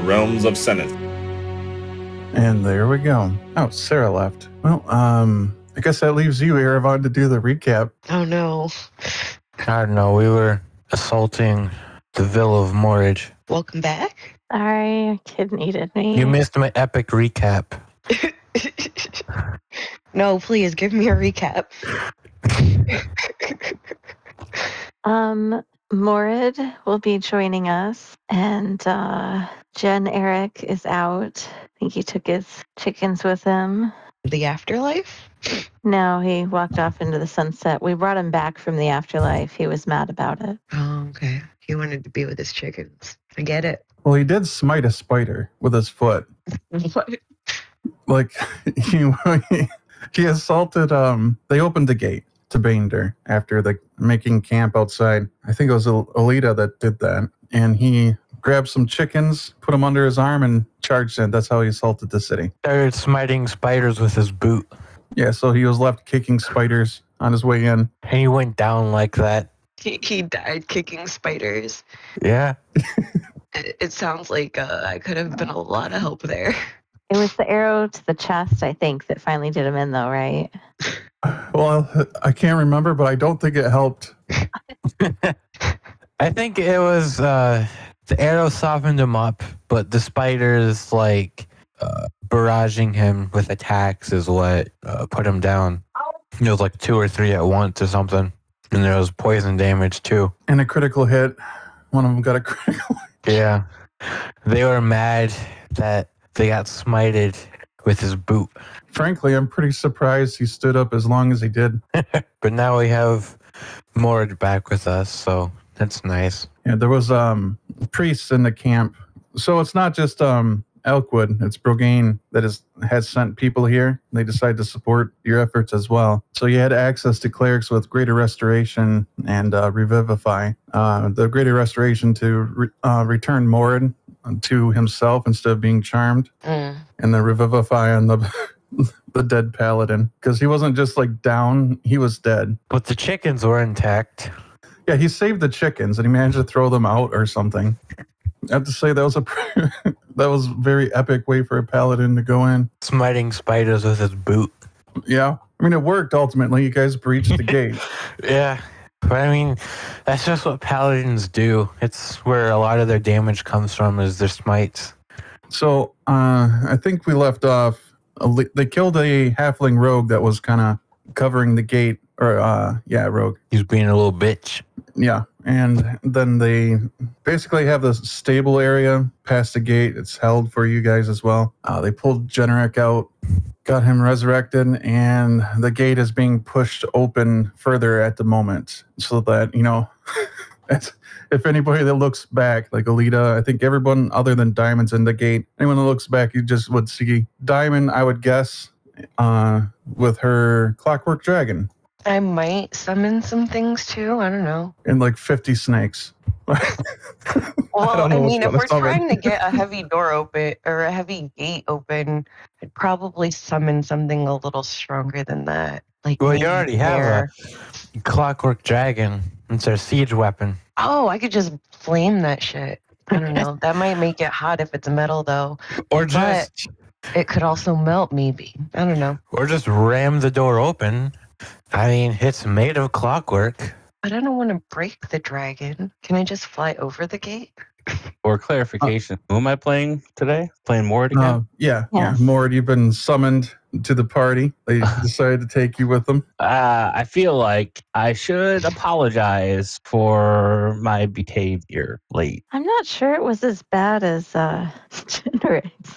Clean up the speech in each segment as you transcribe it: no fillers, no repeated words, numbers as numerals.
realms of Seneth. And there we go. Oh, Sarah left. Well, I guess that leaves you, Erevan, to do the recap. Oh no. I don't know. We were assaulting the Villa of Morage. Welcome back. Sorry, kid needed me. You missed my epic recap. No, please give me a recap. Morid will be joining us, and Jen Eric is out. I think he took his chickens with him. The afterlife? No, he walked off into the sunset. We brought him back from the afterlife. He was mad about it. Oh, okay. He wanted to be with his chickens. I get it. Well, he did smite a spider with his foot. What? Like, he assaulted, they opened the gate to Bander after making camp outside. I think it was Alita that did that. And he grabbed some chickens, put them under his arm, and charged in. That's how he assaulted the city. Started smiting spiders with his boot. Yeah, so he was left kicking spiders on his way in. And he went down like that. He died kicking spiders. Yeah. It sounds like I could have been a lot of help there. It was the arrow to the chest, I think, that finally did him in, though, right? Well, I can't remember, but I don't think it helped. I think it was the arrow softened him up, but the spiders barraging him with attacks is what put him down. It was like 2 or 3 at once or something. And there was poison damage too. And a critical hit. One of them got a critical hit. Yeah. They were mad that they got smited with his boot. Frankly, I'm pretty surprised he stood up as long as he did. But now we have Mord back with us, so that's nice. Yeah, there was priests in the camp. So it's not just Elkwood, it's Brogane that has sent people here. They decided to support your efforts as well. So you had access to clerics with Greater Restoration and Revivify. The Greater Restoration to return Mord to himself instead of being charmed. And the Revivify on the dead paladin. Because he wasn't just down, he was dead. But the chickens were intact. Yeah, he saved the chickens and he managed to throw them out or something. I have to say that was a very epic way for a paladin to go in. Smiting spiders with his boot. Yeah. I mean, it worked ultimately. You guys breached the gate. Yeah. But I mean, that's just what paladins do. It's where a lot of their damage comes from is their smites. So I think we left off. They killed a halfling rogue that was kind of covering the gate. Rogue. He's being a little bitch. Yeah. And then they basically have the stable area past the gate. It's held for you guys as well. They pulled Generic out, got him resurrected, and the gate is being pushed open further at the moment so that, if anybody that looks back, like Alita, I think everyone other than Diamond's in the gate, anyone that looks back, you just would see Diamond, I would guess, with her Clockwork Dragon. I might summon some things too. I don't know. And 50 snakes. Well, I mean, if we're summon. trying to get a heavy door open or a heavy gate open, I'd probably summon something a little stronger than that. Well, you already have a Clockwork Dragon. It's our siege weapon. Oh, I could just flame that shit. I don't know. That might make it hot if it's metal, though. Or just... It could also melt, maybe. I don't know. Or just ram the door open. I mean, it's made of clockwork. But I don't want to break the dragon. Can I just fly over the gate? For clarification, who am I playing today? Playing Mord again? Yeah. Mord, you've been summoned to the party. They decided to take you with them. I feel like I should apologize for my behavior late. I'm not sure it was as bad as Generates.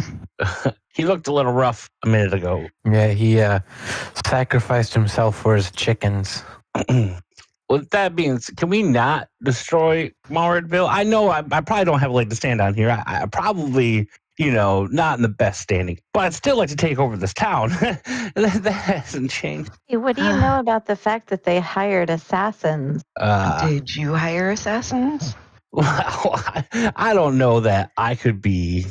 He looked a little rough a minute ago. Yeah, he sacrificed himself for his chickens. With that being said, can we not destroy Mauridville? I know I probably don't have a leg to stand on here. I probably, not in the best standing. But I'd still like to take over this town. that hasn't changed. Hey, what do you know about the fact that they hired assassins? Did you hire assassins? Well, I don't know that I could be,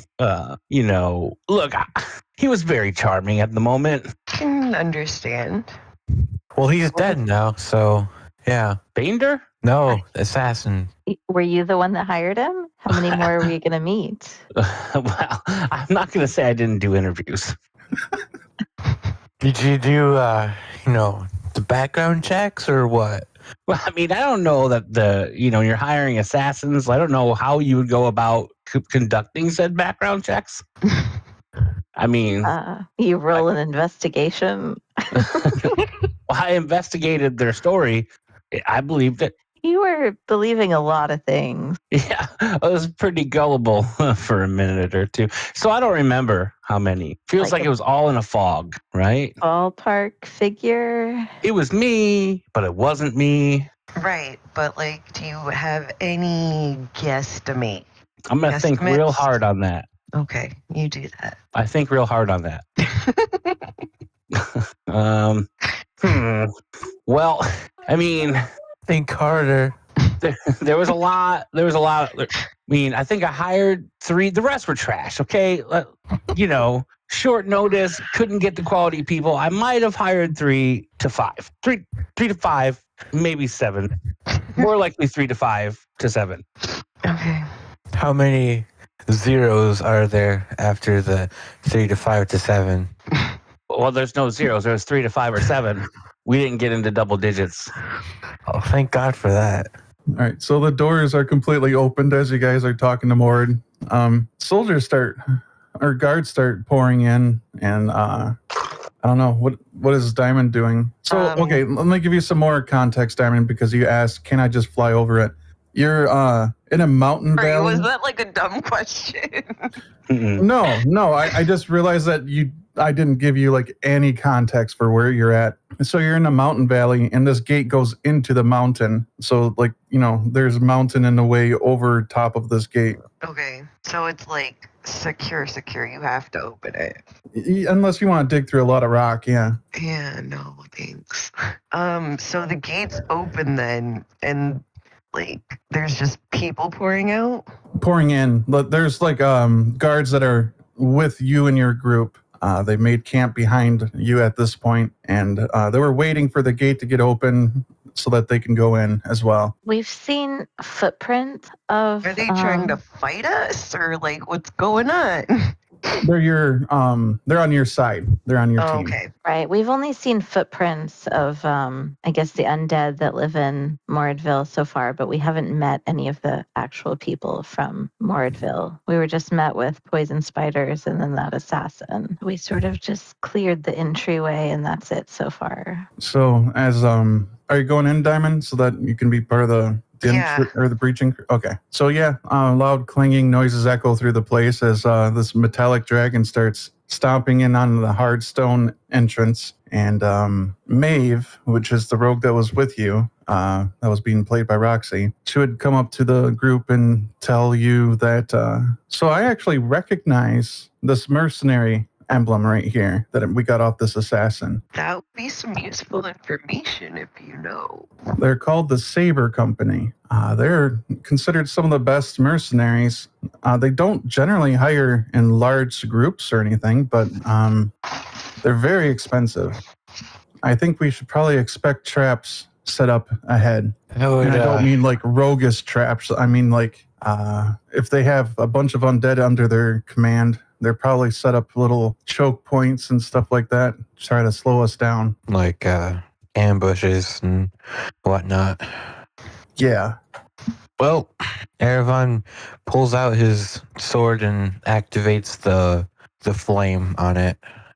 look, he was very charming at the moment. Can understand. Well, he's dead now, so... Yeah. Bander? No, assassin. Were you the one that hired him? How many more are we going to meet? Well, I'm not going to say I didn't do interviews. Did you do, the background checks or what? Well, I mean, I don't know that you're hiring assassins. I don't know how you would go about conducting said background checks. I mean, You roll an investigation. I investigated their story. I believed it. You were believing a lot of things. Yeah, I was pretty gullible for a minute or two. So I don't remember how many. Feels Like like a- it was all in a fog, right? Ballpark figure. It was me, but it wasn't me. Right, but like, do you have any guesstimate? I'm going to think real Estimates? hard on that. Okay, you do that. I think real hard on that. Well, I mean, Think harder. there was a lot. I mean, I think I hired 3. The rest were trash. Okay, short notice, couldn't get the quality people. I might have hired 3 to 5, 3 to 5, maybe 7. More likely 3 to 5 to 7. Okay. How many zeros are there after the 3 to 5 to 7? Well, there's no zeros. There's 3 to 5 or 7. We didn't get into double digits. Oh, thank God for that. All right, so the doors are completely opened as you guys are talking to Mord. Guards start pouring in, and I don't know what is Diamond doing. So okay, let me give you some more context, Diamond, because you asked, can I just fly over it? You're in a mountain Sorry, valley. was that like a dumb question? Mm-mm. No, I just realized that I didn't give you like any context for where you're at. So you're in a mountain valley, and this gate goes into the mountain. So like, there's a mountain in the way over top of this gate. Okay, so it's like secure. You have to open it. Unless you want to dig through a lot of rock, yeah. Yeah, no, thanks. So the gate's open then, and like there's just people pouring out. Pouring in. But there's like guards that are with you and your group. They made camp behind you at this point, and they were waiting for the gate to get open so that they can go in as well. We've seen footprints of. Are they trying to fight us, or like what's going on? They're on your side. They're on your team. Okay. Right. We've only seen footprints of, I guess, the undead that live in Moradville so far, but we haven't met any of the actual people from Moradville. We were just met with poison spiders and then that assassin. We sort of just cleared the entryway, and that's it so far. So are you going in, Diamond, so that you can be part of the Yeah. or the breaching? Okay. So yeah, loud clanging noises echo through the place as this metallic dragon starts stomping in on the hard stone entrance. And Maeve, which is the rogue that was with you, that was being played by Roxy, she would come up to the group and tell you that, so I actually recognize this mercenary emblem right here that we got off this assassin. That would be some useful information if you know. They're called the Saber Company. They're considered some of the best mercenaries. They don't generally hire in large groups or anything, but they're very expensive. I think we should probably expect traps set up ahead. And I don't mean like roguish traps. I mean like if they have a bunch of undead under their command, they're probably set up little choke points and stuff like that to try to slow us down. like ambushes and whatnot. Yeah. Well, Erevan pulls out his sword and activates the flame on it.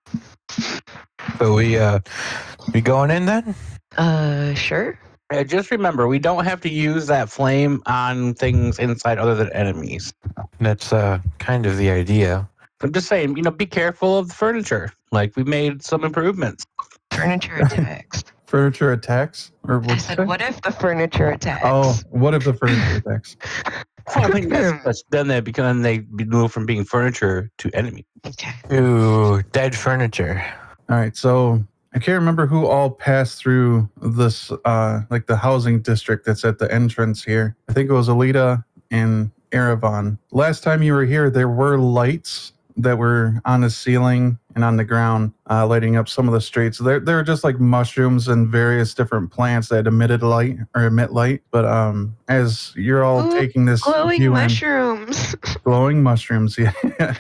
So we going in then? Sure. Just remember, we don't have to use that flame on things inside other than enemies. That's kind of the idea. I'm just saying, be careful of the furniture. Like, we made some improvements. Furniture attacks. Furniture attacks? Or I said, what if the furniture attacks? Oh, what if the furniture attacks? I mean, then they move from being furniture to enemy. Okay. Ooh, dead furniture. All right, so I can't remember who all passed through this, like the housing district that's at the entrance here. I think it was Alita and Erevan. Last time you were here, there were lights that were on the ceiling and on the ground, lighting up some of the streets. They're just like mushrooms and various different plants that emit light. But as you're all Ooh, taking this glowing view in, mushrooms. glowing mushrooms, yeah.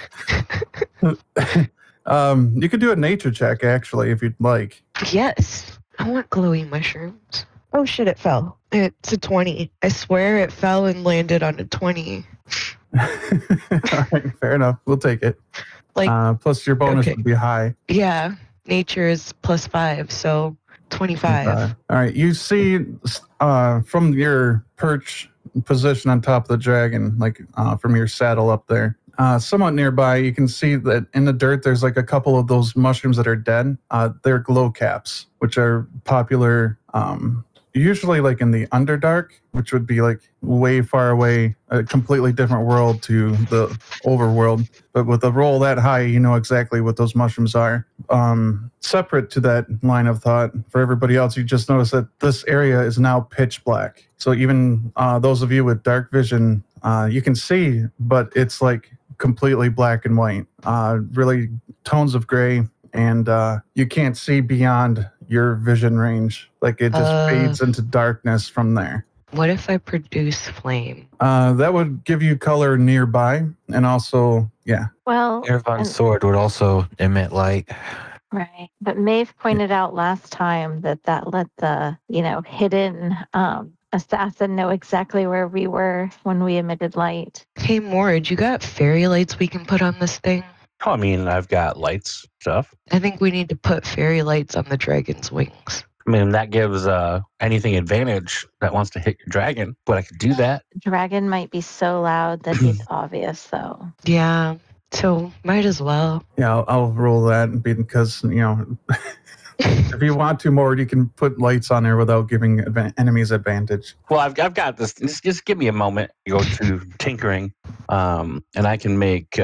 You could do a nature check actually if you'd like. Yes, I want glowing mushrooms. Oh shit, it fell. It's a 20. I swear it fell and landed on a 20. All right, fair enough. We'll take it. Like, Plus your bonus okay. would be high. yeah, nature is +5, so 25. All right, you see from your perch position on top of the dragon, like from your saddle up there, somewhat nearby, you can see that in the dirt there's like a couple of those mushrooms that are dead. They're glow caps, which are popular usually like in the Underdark, which would be like way far away, a completely different world to the overworld. But with a roll that high, you know exactly what those mushrooms are. Separate to that line of thought, for everybody else, you just notice that this area is now pitch black. So even those of you with dark vision, you can see, but it's like completely black and white, really tones of gray, and you can't see beyond your vision range. Like it just fades into darkness from there. What if I produce flame? That would give you color nearby, and also, yeah. Well, Nirvan's sword would also emit light. right. But Maeve pointed out last time that let the, hidden assassin know exactly where we were when we emitted light. Hey, Mord, you got fairy lights we can put on this thing? Oh, I mean, I've got lights stuff. I think we need to put fairy lights on the dragon's wings. I mean, that gives anything advantage that wants to hit your dragon, but I could do that. Dragon might be so loud that he's obvious, though. Yeah, so might as well. Yeah, I'll roll that because, if you want to more, you can put lights on there without giving enemies advantage. Well, I've got this. Just give me a moment. You go to tinkering, and I can make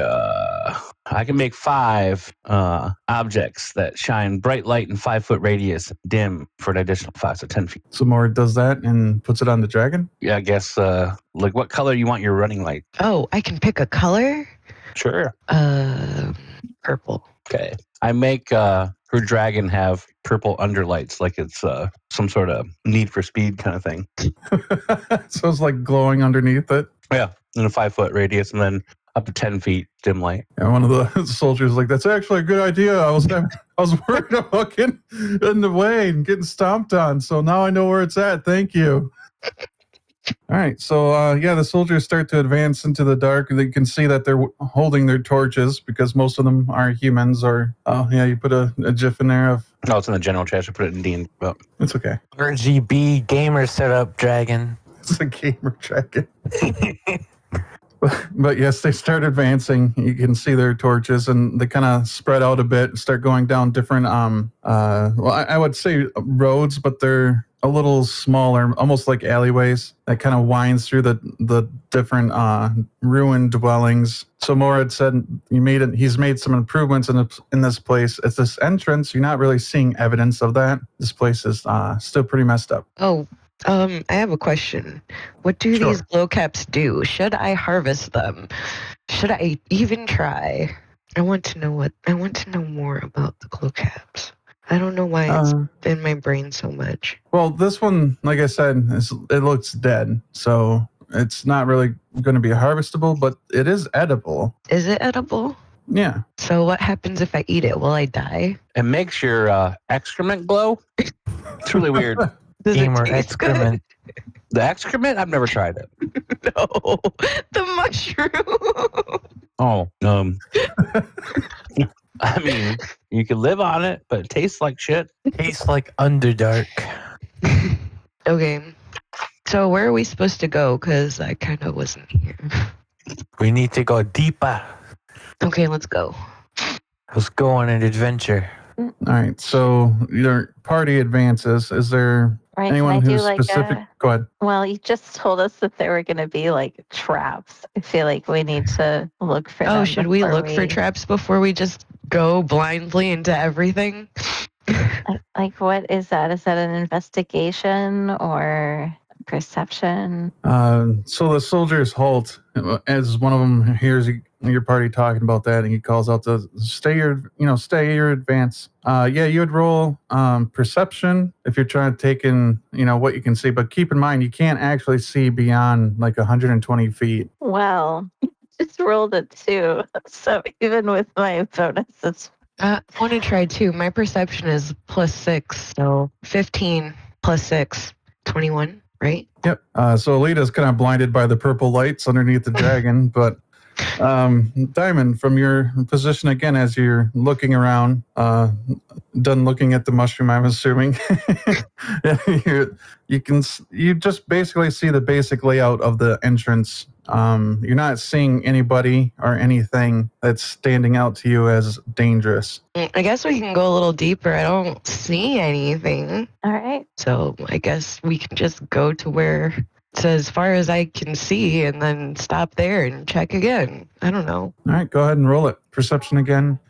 5 objects that shine bright light in 5-foot radius, dim for an additional 5 to 10 feet. So Mord does that and puts it on the dragon? Yeah, I guess. Like, what color you want your running light? Oh, I can pick a color? Sure. Purple. Okay. I make her dragon have purple underlights, like it's some sort of Need for Speed kind of thing. So it's like glowing underneath it. Yeah, in a 5-foot radius, and then up to 10 feet dim light. And one of the soldiers is like, that's actually a good idea. I was worried about getting in the way and getting stomped on. So now I know where it's at. Thank you. All right. So, the soldiers start to advance into the dark. They can see that they're holding their torches because most of them are humans or, you put a GIF in there of. No, it's in the general chat. I should put it in D&D. Well, It's okay. RGB gamer setup dragon. It's a gamer dragon. But yes, they start advancing. You can see their torches, and they kind of spread out a bit, start going down different, I would say roads, but they're a little smaller, almost like alleyways that kind of winds through the different ruined dwellings. So Morad said he's made some improvements in this place. At this entrance, you're not really seeing evidence of that. This place is still pretty messed up. Oh, I have a question. What do Sure. these glow caps do? Should I harvest them? Should I even try? I want to know more about the glow caps. I don't know why it's in my brain so much. Well, this one, like I said, it looks dead, so it's not really going to be harvestable, but it is edible. Is it edible? Yeah. So what happens if I eat it? Will I die? it makes your excrement glow. It's really weird. Does Gamer it taste good? excrement. The excrement? I've never tried it. No, the mushroom. Oh, I mean, you can live on it, but it tastes like shit. Tastes like Underdark. Okay, so where are we supposed to go? Because I kind of wasn't here. We need to go deeper. Okay, let's go. Let's go on an adventure. All right. So your party advances. Is there Right? anyone Can I who's do like specific? Go ahead. well, you just told us that there were going to be like traps. I feel like we need to look for them. Oh, should we before look for traps before we just go blindly into everything? Like, what is that? Is that an investigation or perception? So the soldiers halt as one of them hears your party talking about that, and he calls out to stay your advance. Yeah, you would roll perception if you're trying to take in, what you can see. But keep in mind, you can't actually see beyond like 120 feet. Well, just rolled a 2. So even with my bonus, it's I want to try too. My perception is +6, so 15 + 6, 21, right? Yep. So Alita's kind of blinded by the purple lights underneath the dragon, but Diamond, from your position again, as you're looking around, done looking at the mushroom, I'm assuming, you just basically see the basic layout of the entrance. You're not seeing anybody or anything that's standing out to you as dangerous. I guess we can go a little deeper. I don't see anything. all right. So I guess we can just go to where it says as far as I can see and then stop there and check again. I don't know. All right, go ahead and roll it. Perception again.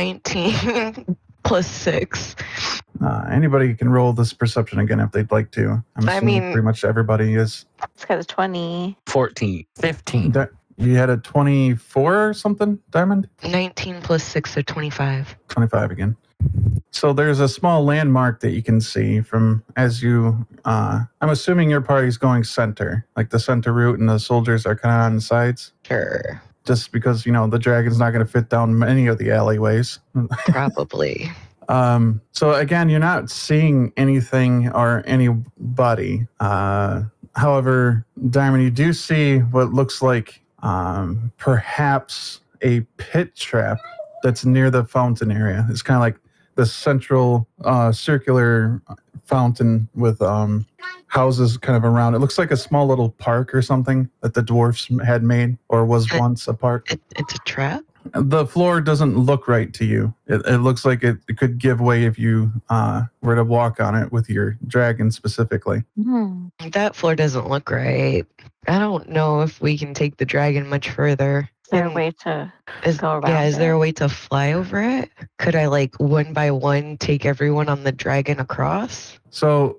19 + 6. Anybody can roll this perception again if they'd like to. I'm assuming pretty much everybody is. It's got a 20. 14. 15. You had a 24 or something, Diamond? 19 + 6, so 25. 25 again. So there's a small landmark that you can see from as you, I'm assuming your party's going center, like the center route, and the soldiers are kind of on the sides. Sure. Just because, the dragon's not going to fit down many of the alleyways. Probably. So again, you're not seeing anything or anybody. However, Diamond, you do see what looks like perhaps a pit trap that's near the fountain area. It's kind of like the central circular fountain with houses kind of around. It looks like a small little park or something that the dwarfs had made or was once a park. It's a trap? The floor doesn't look right to you. It looks like it could give way if you were to walk on it with your dragon specifically. That floor doesn't look right. I don't know if we can take the dragon much further. Is there a way to go around Yeah, is there it? a way to fly over it? Could I, one by one, take everyone on the dragon across? So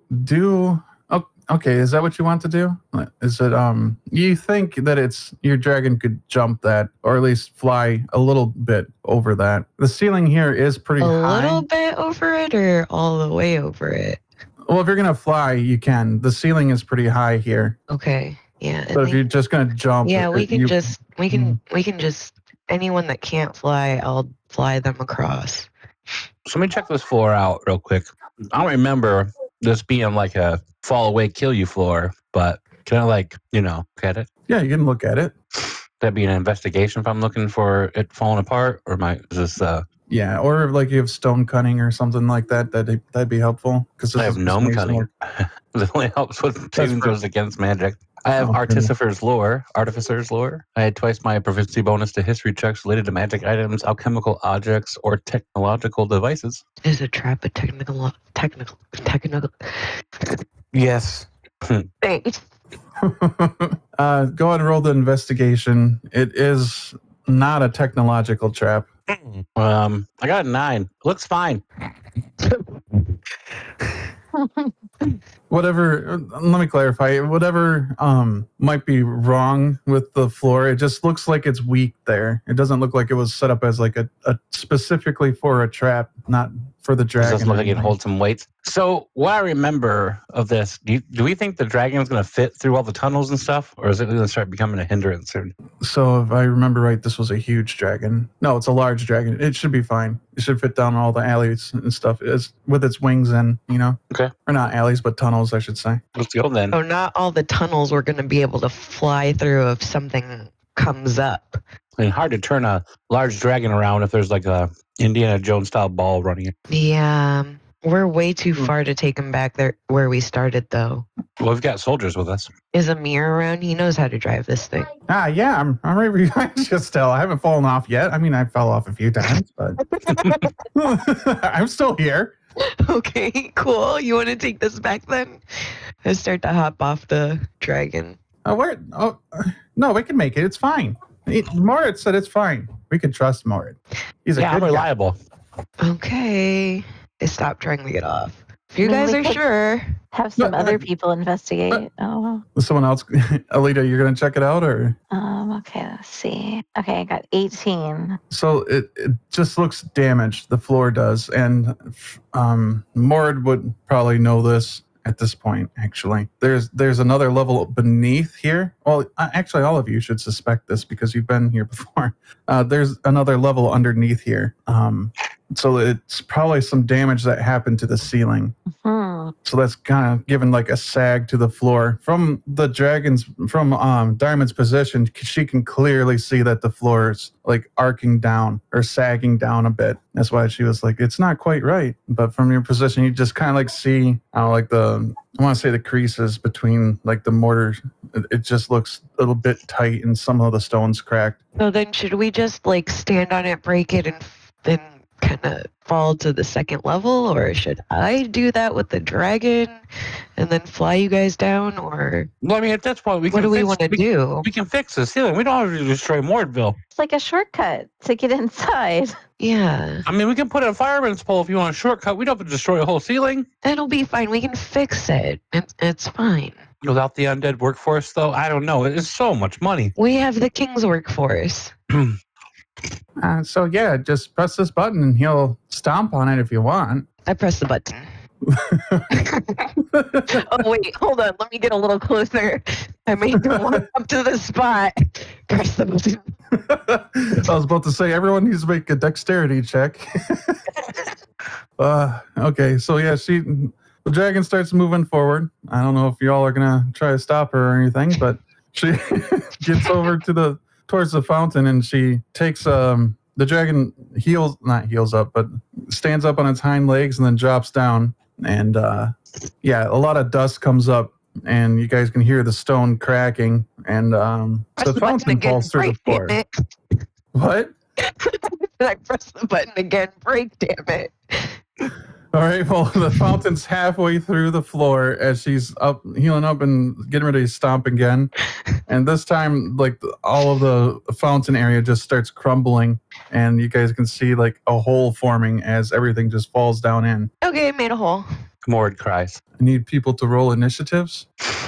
okay, is that what you want to do? Is it you think that your dragon could jump that, or at least fly a little bit over that? The ceiling here is pretty A high. little bit over it or all the way over it? Well, if you're gonna fly, you can. The ceiling is pretty high here. Okay. Yeah. But if you're just gonna jump, yeah, we can just anyone that can't fly, I'll fly them across. So let me check this floor out real quick. I don't remember this being like a fall away, kill you floor, but can I look at it? Yeah, you can look at it. That'd be an investigation if I'm looking for it falling apart, or is this Yeah, or like you have stone cutting or something like that. That'd be helpful because I have gnome cutting. It only helps with saving throws against magic. I have Artificer's Lore. I had twice my proficiency bonus to history checks related to magic items, alchemical objects, or technological devices. Is a trap a technical? Yes. Thanks. Go ahead and roll the investigation. It is not a technological trap. I got a 9. Looks fine. Whatever, let me clarify. Whatever might be wrong with the floor, it just looks like it's weak there. It doesn't look like it was set up as like a specifically for a trap, not for the dragon. It doesn't look like it holds some weights. So what I remember of this, do we think the dragon's going to fit through all the tunnels and stuff? Or is it going to start becoming a hindrance soon? So if I remember right, this was a huge dragon. No, it's a large dragon. It should be fine. It should fit down all the alleys and stuff with its wings in, Okay. Or not alleys, but tunnels, I should say. Let's go then. Oh, not all the tunnels we're going to be able to fly through if something comes up. And hard to turn a large dragon around if there's like a Indiana Jones style ball running it. Yeah, we're way too far to take him back there where we started, though. Well, we've got soldiers with us. Is Amir around? He knows how to drive this thing. Yeah, I'm right where you guys just still. I haven't fallen off yet. I mean, I fell off a few times, but I'm still here. Okay, cool. You want to take this back then? I start to hop off the dragon. No, we can make it. It's fine. Moritz said it's fine. We can trust Moritz. He's a good I'm guy. reliable. Okay. I stopped trying to get off. If you I mean, guys we are could- sure. Have some No, other people investigate. Someone else, Alita, you're gonna check it out, or I Okay, let's see. Okay, I got 18. So it just looks damaged. The floor does, and Mord would probably know this at this point. Actually, there's another level beneath here. Well, actually, all of you should suspect this because you've been here before. There's another level underneath here. So it's probably some damage that happened to the ceiling. So that's kind of given like a sag to the floor. From the dragon's, from Diamond's position, she can clearly see that the floor is like arcing down or sagging down a bit. That's why she was like, it's not quite right. But from your position, you just kind of like see, like I want to say the creases between like the mortar. It just looks a little bit tight and some of the stones cracked. So then should we just like stand on it, break it, and then kind of fall to the second level, or should I do that with the dragon and then fly you guys down, or Well, I mean, at this point, what do we want to do? We can fix the ceiling. We don't have to destroy Mordville. It's like a shortcut to get inside. Yeah, I mean, we can put a fireman's pole if you want a shortcut. We don't have to destroy a whole ceiling. it'll be fine. We can fix it. It's fine. Without the undead workforce, though, I don't know. It's so much money. We have the king's workforce. So yeah, just press this button and he'll stomp on it if you want. I press the button. Oh wait, hold on. Let me get a little closer. I made the walk up to the spot. Press the button. I was about to say everyone needs to make a dexterity check. Okay, so yeah, the dragon starts moving forward. I don't know if y'all are gonna try to stop her or anything, but she gets over towards the fountain, and she takes the dragon not heels up, but stands up on its hind legs and then drops down. And yeah, a lot of dust comes up, and you guys can hear the stone cracking, and the fountain falls through the floor. What? I press the button again. Break, damn it. All right, well, the fountain's halfway through the floor as she's healing up and getting ready to stomp again. And this time, like, all of the fountain area just starts crumbling, and you guys can see, like, a hole forming as everything just falls down in. Okay, made a hole. Mord cries. I need people to roll initiatives.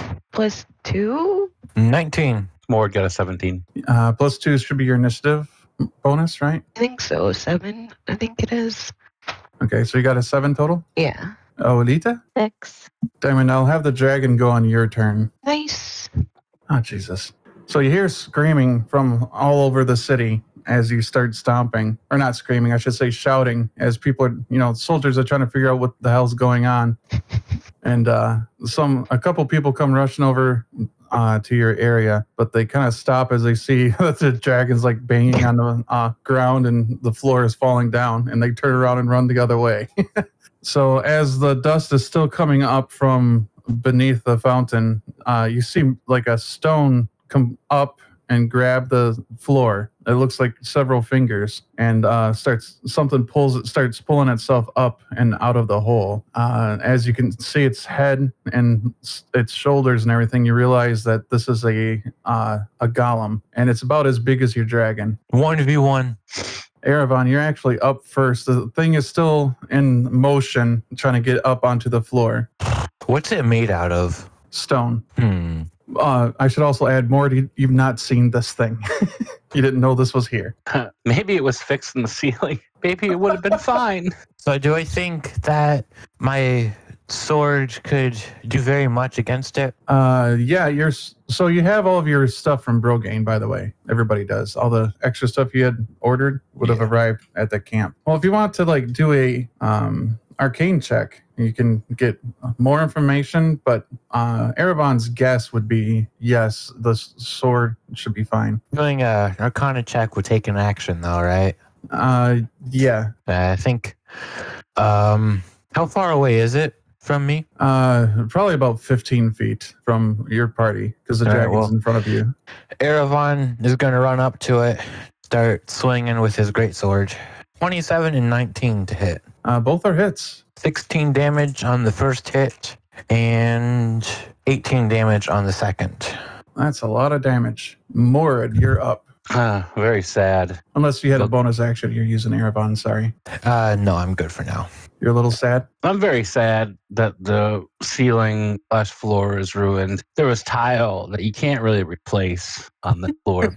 +2? 19. Mord got a 17. +2 should be your initiative bonus, right? I think so. 7, I think it is. Okay, so you got a 7 total? Yeah. Oh, Alita? 6. Diamond, I'll have the dragon go on your turn. Nice. Oh, Jesus. So you hear screaming from all over the city as you start stomping. Or not screaming, I should say shouting, as people are, soldiers are trying to figure out what the hell's going on. And a couple people come rushing over to your area, but they kind of stop as they see that the dragon's like banging on the ground and the floor is falling down, and they turn around and run the other way. So as the dust is still coming up from beneath the fountain, you see like a stone come up and grab the floor. It looks like several fingers, and starts pulling itself up and out of the hole. As you can see its head and its shoulders and everything, you realize that this is a golem, and it's about as big as your dragon. 1v1. Erevan, you're actually up first. The thing is still in motion, trying to get up onto the floor. What's it made out of? Stone. I should also add, Morty, you've not seen this thing. You didn't know this was here. Maybe it was fixed in the ceiling. Maybe it would have been fine. So do I think that my sword could do very much against it? Yeah, so you have all of your stuff from Brogane, by the way. Everybody does. All the extra stuff you had ordered would have arrived at the camp. Well, if you want to like do a arcane check, you can get more information, but Erevan's guess would be yes, the sword should be fine. Doing a Arcana check would take an action, though, right? Yeah. I think. How far away is it from me? Probably about 15 feet from your party, because the dragon's in front of you. Erevan is going to run up to it, start swinging with his greatsword. 27 and 19 to hit. Both are hits. 16 damage on the first hit and 18 damage on the second. That's a lot of damage. Morad, you're up. Very sad. Unless you had a bonus action, you're using Erevan, sorry. No, I'm good for now. You're a little sad. I'm very sad that the ceiling / floor is ruined. There was tile that you can't really replace on the floor.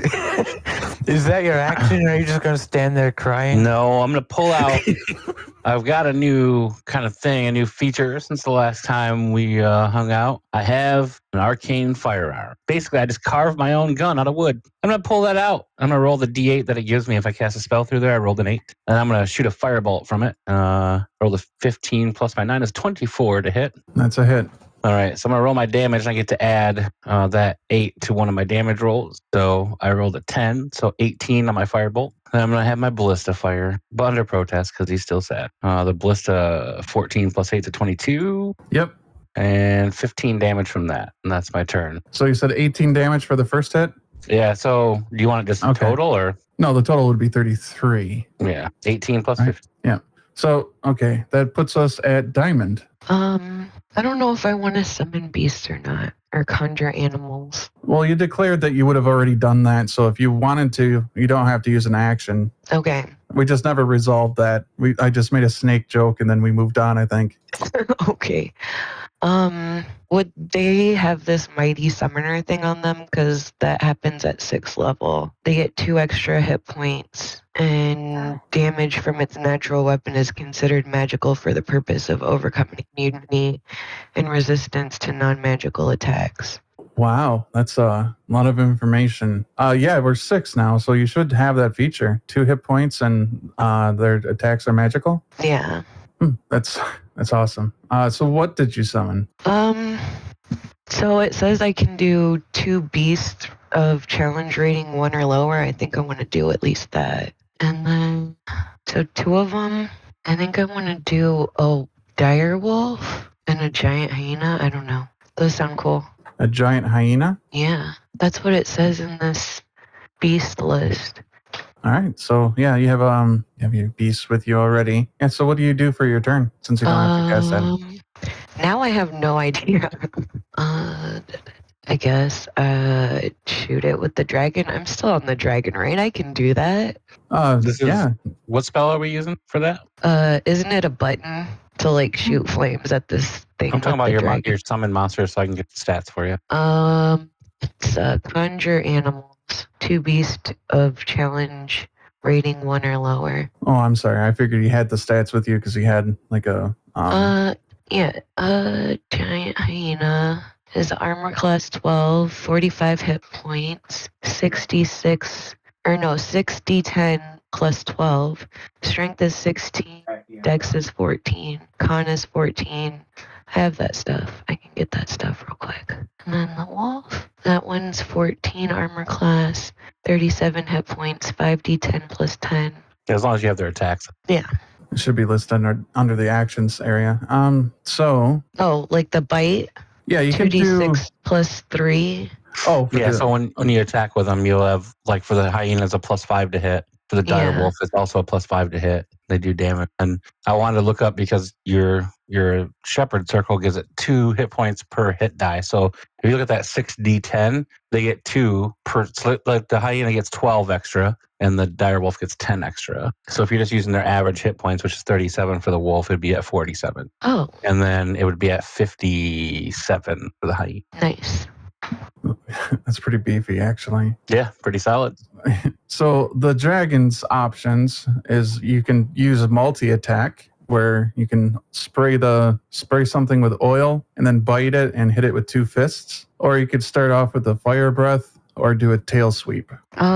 Is that your action, or are you just gonna stand there crying? No, I'm gonna pull out. I've got a new kind of thing, a new feature since the last time we hung out. I have an arcane firearm. Basically, I just carved my own gun out of wood. I'm going to pull that out. I'm going to roll the D8 that it gives me if I cast a spell through there. I rolled an 8. And I'm going to shoot a firebolt from it. Roll a 15 plus my 9 is 24 to hit. That's a hit. All right, so I'm going to roll my damage, and I get to add that 8 to one of my damage rolls. So I rolled a 10, so 18 on my firebolt. And I'm going to have my ballista fire, but under protest because he's still sad. The ballista 14 plus 8 to 22. Yep. And 15 damage from that. And that's my turn. So you said 18 damage for the first hit? Yeah, so do you want it just total or? No, the total would be 33. Yeah, 18 plus Right. 15. Yeah. So, okay, that puts us at Diamond. I don't know if I want to summon beasts or not, or conjure animals. Well, you declared that you would have already done that, so if you wanted to, you don't have to use an action. Okay. We just never resolved that. I just made a snake joke and then we moved on, I think. Okay. Would they have this mighty summoner thing on them? Because that happens at 6th level. They get 2 extra hit points, and damage from its natural weapon is considered magical for the purpose of overcoming immunity and resistance to non-magical attacks. Wow, that's a lot of information. Yeah, we're 6 now, so you should have that feature. 2 hit points and their attacks are magical. Yeah. That's awesome. So what did you summon? So it says I can do 2 beasts of challenge rating 1 or lower. I think I want to do at least that. And then, so 2 of them. I think I want to do a dire wolf and a giant hyena. I don't know. Those sound cool. A giant hyena? Yeah, that's what it says in this beast list. All right. So yeah, you have your beast with you already. Yeah. So what do you do for your turn since you don't have to cast that? Now I have no idea. I guess shoot it with the dragon. I'm still on the dragon, right? I can do that. Yeah. What spell are we using for that? Isn't it a button to like shoot flames at this thing? I'm talking with about the your summon monster so I can get the stats for you. It's conjure animals. 2 beasts of challenge rating 1 or lower. Oh, I'm sorry. I figured you had the stats with you because you had like a. Giant hyena is armor class 12, 45 hit points, 6d10 plus 12. Strength is 16, dex is 14, con is 14. I have that stuff. I can get that stuff real quick. And then the wolf, that one's 14 armor class, 37 hit points, 5d10 plus 10. As long as you have their attacks. Yeah. It should be listed under the actions area. So. Oh, like the bite? Yeah, you can do 2d6 plus 3. Oh, Yeah, so when you attack with them, you'll have, like, for the hyenas, a +5 to hit. For the dire Yeah. wolf, it's also a +5 to hit. They do damage. And I wanted to look up because your shepherd circle gives it 2 hit points per hit die. So if you look at that 6d10, they get 2 per. So like the hyena gets 12 extra, and the dire wolf gets 10 extra. So if you're just using their average hit points, which is 37 for the wolf, it'd be at 47. Oh, And then it would be at 57 for the hyena. nice. That's pretty beefy, actually. Yeah, pretty solid. So the dragon's options is you can use a multi-attack where you can spray something with oil and then bite it and hit it with 2 fists, or you could start off with a fire breath or do a tail sweep.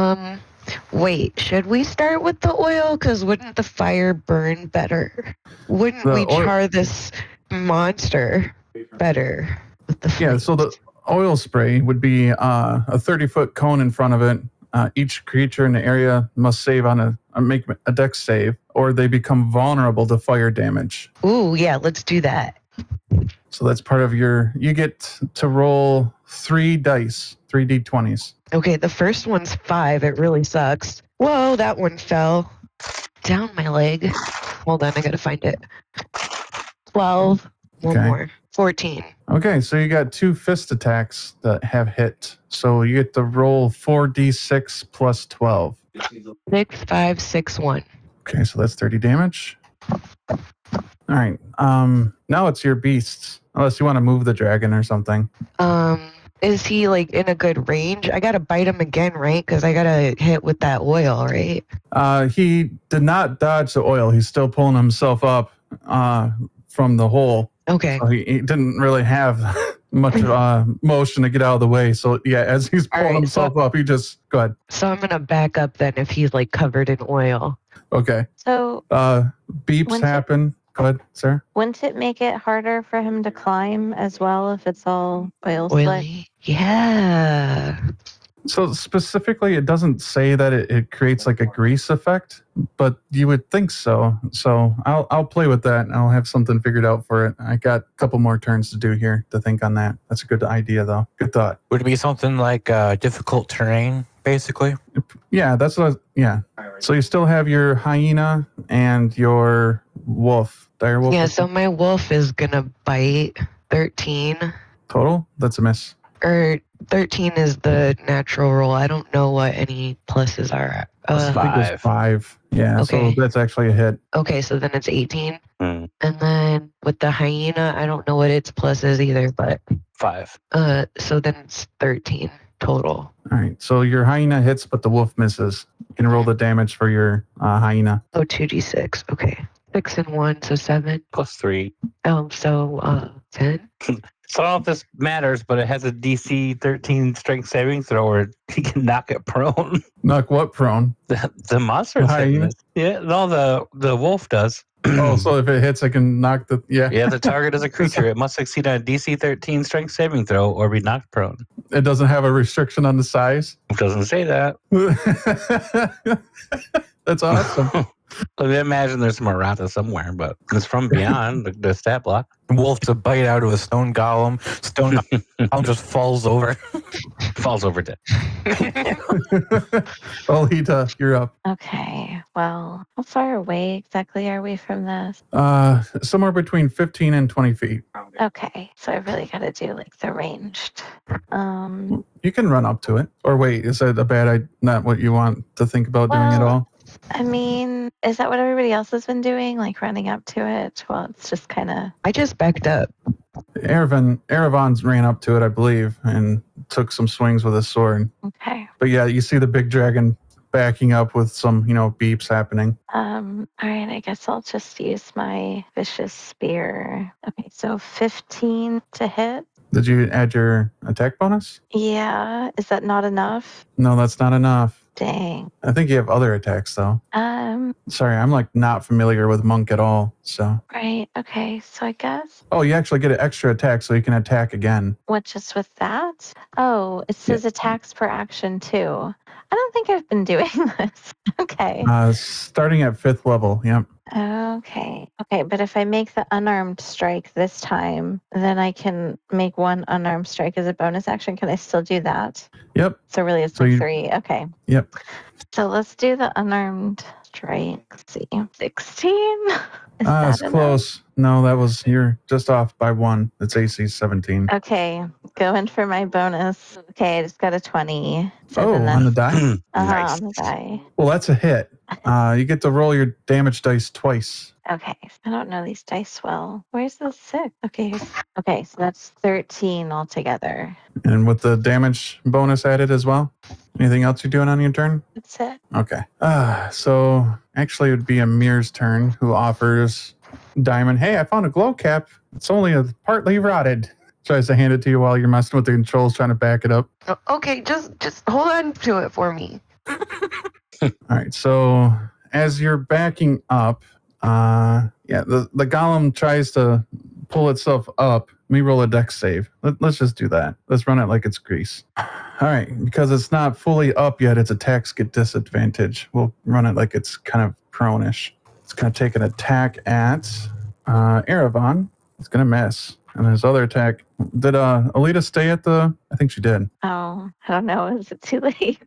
Wait, should we start with the oil? Because wouldn't the fire burn better? Wouldn't The we oil- char this monster better with the Yeah, so the oil spray would be a 30-foot cone in front of it. Each creature in the area must save make a dex save, or they become vulnerable to fire damage. Ooh, yeah, let's do that. So that's part of you get to roll 3 dice, 3 d20s. Okay, the first one's 5. It really sucks. Whoa, that one fell down my leg. Hold on, I gotta find it. 12. One Okay. more. 14. Okay, so you got 2 fist attacks that have hit. So you get to roll 4d6 plus 12. 6, 5, 6, 1. Okay, so that's 30 damage. All right. Now it's your beasts. Unless you want to move the dragon or something. Is he like in a good range? I gotta bite him again, right? Because I gotta hit with that oil, right? He did not dodge the oil. He's still pulling himself up from the hole. Okay. So he didn't really have much motion to get out of the way. So yeah, as he's All pulling right, himself up, he just go ahead. So I'm gonna back up then if he's like covered in oil. Okay. So Beeps When's it- happen. Go ahead, sir. wouldn't it make it harder for him to climb as well if it's all oil slick? Oily? Yeah. So specifically, it doesn't say that it creates like a grease effect, but you would think so. So I'll play with that. And I'll have something figured out for it. I got a couple more turns to do here to think on that. That's a good idea, though. Good thought. Would it be something like difficult terrain, basically? Yeah, that's what. Yeah. So you still have your hyena and your wolf. Dire wolf. Yeah, so my wolf is gonna bite 13. Total. That's a miss. Or 13 is the natural roll. I don't know what any pluses are. Plus I think it was 5. Yeah. Okay. So that's actually a hit. Okay, so then it's 18. Mm, And then with the hyena, I don't know what its plus is either, but 5. so then it's 13 total. All right. So your hyena hits, but the wolf misses. You can roll the damage for your hyena. Oh, 2d6. Okay. 6 and 1, so 7. Plus 3. So 10. So I don't know if this matters, but it has a DC 13 strength saving throw where he can knock it prone. Knock what prone? The monster. The hyena? Yeah, no, the wolf does. Oh, so if it hits, I can knock the. Yeah. Yeah, the target is a creature. It must succeed on a DC 13 strength saving throw or be knocked prone. It doesn't have a restriction on the size. It doesn't say that. That's awesome. I imagine there's some errata somewhere, but it's from beyond the stat block. Wolf to bite out of a stone golem. Stone golem just falls over. Falls over dead. Alita, you're up. Okay. Well, how far away exactly are we from this? Somewhere between 15 and 20 feet. Okay. So I really got to do like the ranged. You can run up to it. Or wait, is that a bad idea? Not what you want to think about doing at Well, all? I mean, is that what everybody else has been doing? Like running up to it? Well, it's just kind of. I just backed up. Erevan's ran up to it, I believe, and took some swings with his sword. Okay. But yeah, you see the big dragon backing up with some, beeps happening. All right. I guess I'll just use my vicious spear. Okay. So 15 to hit. Did you add your attack bonus? Yeah. Is that not enough? No, that's not enough. Dang. I think you have other attacks, though. Sorry, I'm like not familiar with Monk at all. So. Right. Okay. So I guess. Oh, you actually get an extra attack, so you can attack again. What, just with that? Oh, it says attacks per action too. I don't think I've been doing this. Okay. Starting at 5th level. Yep. Okay. Okay. But if I make the unarmed strike this time, then I can make one unarmed strike as a bonus action. Can I still do that? Yep. So really it's So like you- 3. Okay. Yep. So let's do the unarmed strike. Let's see. 16? Is It's that enough? close. No, you're just off by 1. It's AC 17. Okay. Going for my bonus. Okay. I just got a 20. So Oh, then on the that's die? Nice. on the die. Well, that's a hit. You get to roll your damage dice twice. Okay, I don't know these dice well. Where's the 6? Okay, okay, so that's 13 altogether. And with the damage bonus added as well. Anything else you're doing on your turn? That's it. Okay. So actually it would be Amir's turn, who offers Diamond, hey, I found a glow cap. It's only partly rotted. Tries to hand it to you while you're messing with the controls, trying to back it up. Okay, just hold on to it for me. All right. So as you're backing up, the golem tries to pull itself up. Let me roll a dex save. Let's just do that. Let's run it like it's grease. All right. Because it's not fully up yet, its attacks get disadvantage. We'll run it like it's kind of prone-ish. It's going to take an attack at Erevan. It's going to miss. And his other attack, did Alita stay at the... I think she did. Oh, I don't know. Is it too late?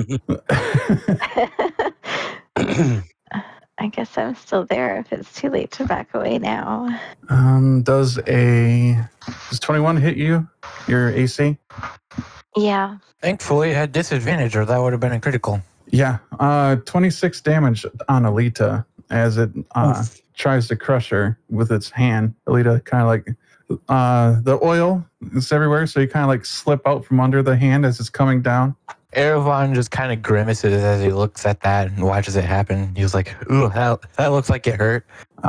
I guess I'm still there if it's too late to back away now. Does 21 hit you? Your AC? Yeah. Thankfully, it had disadvantage, or that would have been a critical. Yeah. 26 damage on Alita as it tries to crush her with its hand. Alita kind of like the oil is everywhere, so you kind of like slip out from under the hand as it's coming down. Erevan just kind of grimaces as he looks at that and watches it happen. He's like, "Ooh, that looks like it hurt."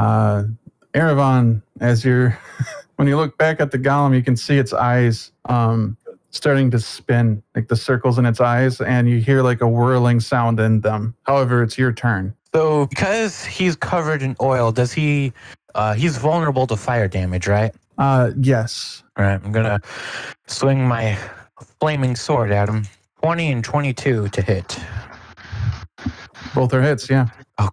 Erevan, as you're when you look back at the golem, you can see its eyes starting to spin, like the circles in its eyes, and you hear like a whirling sound in them. However, it's your turn. So because he's covered in oil, does he? He's vulnerable to fire damage, right? Yes. All right, I'm gonna swing my flaming sword at him. 20 and 22 to hit. Both are hits, yeah. Oh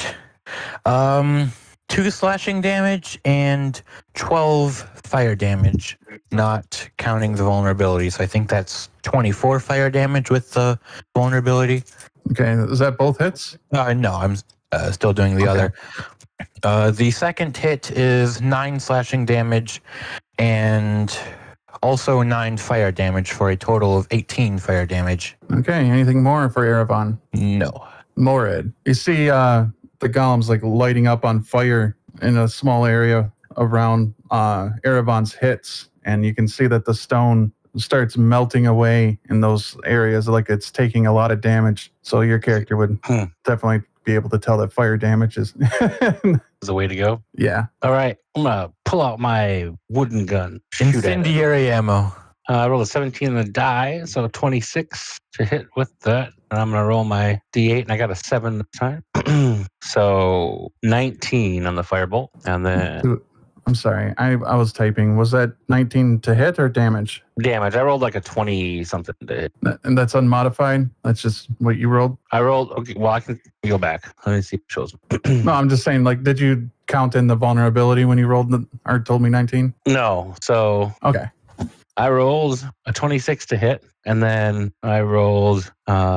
god. 2 slashing damage and 12 fire damage, not counting the vulnerability. So I think that's 24 fire damage with the vulnerability. Okay, is that both hits? No, I'm still doing the Okay. other. The second hit is 9 slashing damage and also 9 fire damage for a total of 18 fire damage. Okay, anything more for Erevan? No. Morid. You see the golem's like lighting up on fire in a small area around Erevan's hits, and you can see that the stone starts melting away in those areas like it's taking a lot of damage. So your character would definitely be able to tell that fire damage is... Is the way to go. Yeah. All right, I'm gonna pull out my wooden gun. Shoot at it. Incendiary ammo. I rolled a 17 on the die, so 26 to hit with that. And I'm going to roll my D8, and I got a 7 this time. So 19 on the firebolt. And then I'm sorry, I was typing. Was that 19 to hit or damage? damage. I rolled like a 20-something to hit. And that's unmodified? That's just what you rolled? I rolled, okay, well, I can go back. Let me see if it shows me. No, I'm just saying, like, did you count in the vulnerability when you rolled or told me 19? No, so Okay. I rolled a 26 to hit, and then I rolled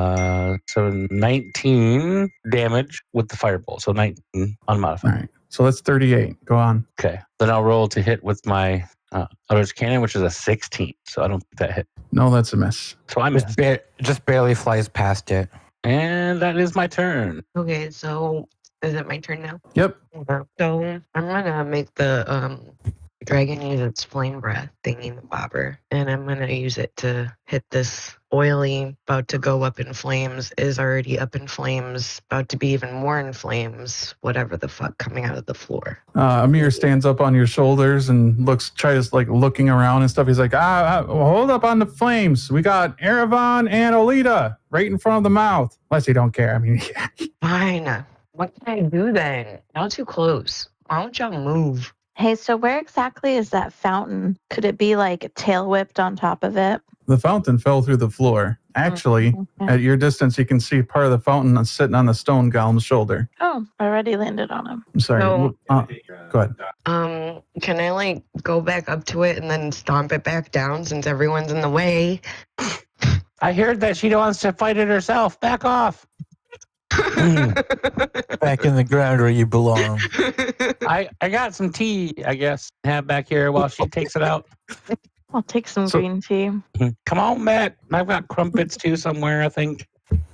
19 damage with the firebolt. So 19 unmodified. All right. So that's 38. Go on. Okay. Then I'll roll to hit with my Eldritch Cannon, which is a 16. So I don't think that hit. No, that's a miss. So I missed. Just barely flies past it. And that is my turn. Okay, so is it my turn now? Yep. Okay. So I'm gonna make the dragon use its flame breath thingy bobber, and I'm gonna use it to hit this oily, about to go up in flames, is already up in flames, about to be even more in flames, whatever the fuck coming out of the floor. Amir stands up on your shoulders and tries like looking around and stuff. He's like, hold up on the flames. We got Erevan and Alita right in front of the mouth. Unless you don't care. I mean, Fine. What can I do then? Not too close. Why don't y'all move? Hey, so where exactly is that fountain? Could it be like tail whipped on top of it? the fountain fell through the floor. Actually, Okay. at your distance, you can see part of the fountain sitting on the stone golem's shoulder. Oh, already landed on him. I'm sorry. No. Go ahead. Can I like go back up to it and then stomp it back down since everyone's in the way? I heard that she wants to fight it herself. Back off. Back in the ground where you belong. I got some tea, I guess, have back here while she takes it out. I'll take some So- green tea. Come on, Matt. I've got crumpets too somewhere, I think.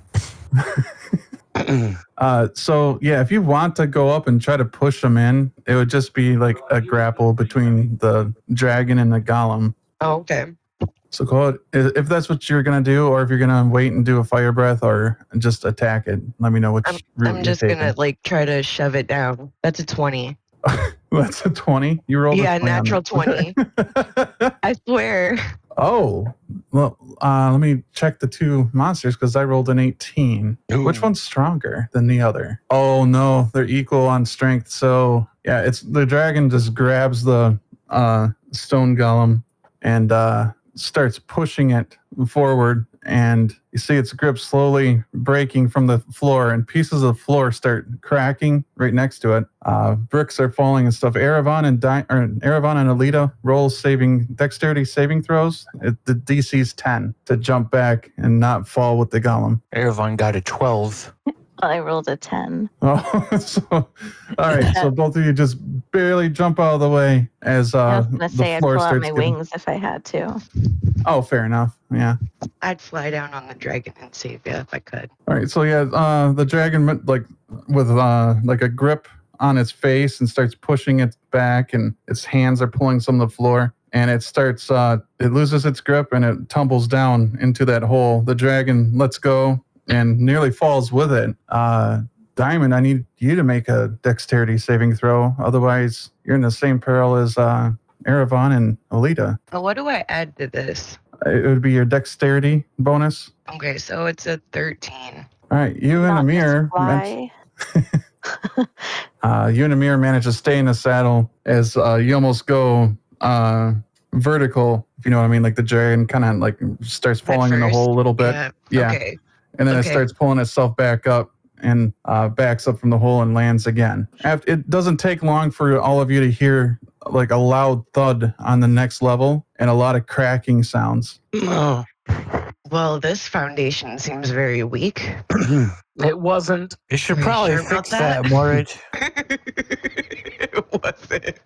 So yeah, if you want to go up and try to push them in, it would just be like a grapple between the dragon and the golem. Oh, okay. So go ahead, if that's what you're gonna do, or if you're gonna wait and do a fire breath, or just attack it. Let me know which route I'm just you're gonna taking. like try to shove it down. That's a 20. That's a 20. You rolled Yeah, a 20 on natural that. I swear. Oh, well, let me check the two monsters because I rolled an 18. Which Ooh. one's stronger than the other? Oh no, they're equal on strength. So yeah, it's the dragon just grabs the stone golem and starts pushing it forward, and you see its grip slowly breaking from the floor, and pieces of the floor start cracking right next to it. Bricks are falling and stuff. Erevan and Alita roll dexterity saving throws. The DC's 10 to jump back and not fall with the golem. Erevan got a 12. Well, I rolled a 10. Oh, so all right. So both of you just barely jump out of the way as I was going to the say I'd floor pull out starts my getting- wings if I had to. Oh, fair enough. Yeah. I'd fly down on the dragon and save you if I could. All right. So yeah, the dragon like with like a grip on its face and starts pushing it back, and its hands are pulling some of the floor. And it starts, it loses its grip and it tumbles down into that hole. The dragon lets go and nearly falls with it. Diamond, I need you to make a dexterity saving throw. Otherwise, you're in the same peril as Erevan and Alita. What do I add to this? It would be your dexterity bonus. Okay, so it's a 13. All right, you and Not Amir. fly. You and Amir manage to stay in the saddle as you almost go vertical, if you know what I mean. Like the dragon kind of like starts falling in the first? hole a little bit. Yeah. Okay. And then it Okay. starts pulling itself back up and backs up from the hole and lands again. It doesn't take long for all of you to hear like a loud thud on the next level and a lot of cracking sounds. Oh, Well, this foundation seems very weak. it wasn't. You should Are you probably sure about fix that, that? Morid. Was it?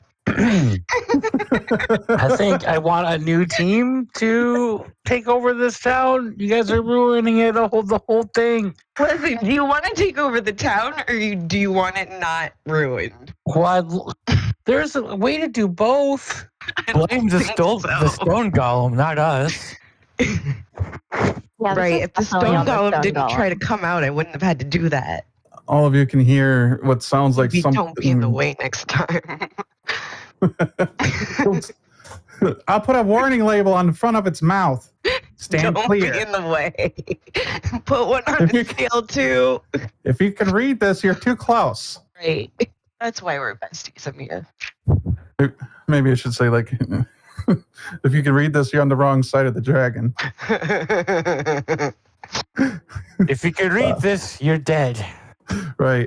I think I want a new team to take over this town. You guys are ruining it, the whole thing. Listen, do you want to take over the town or do you want it not ruined? There's a way to do both. I don't Blame the think stone golem, not us. Yeah, this Right, is if the definitely stone on the golem stone didn't try golem. to come out, I wouldn't have had to do that. All of you can hear what sounds like Maybe something. don't be in the way next time. I'll put a warning label on the front of its mouth. Stand don't clear. be in the way. Put one on If you the scale too. If you can read this, you're too close. Right. That's why we're besties, Amir. Maybe I should say like, if you can read this, you're on the wrong side of the dragon. If you could read this, you're dead. Right.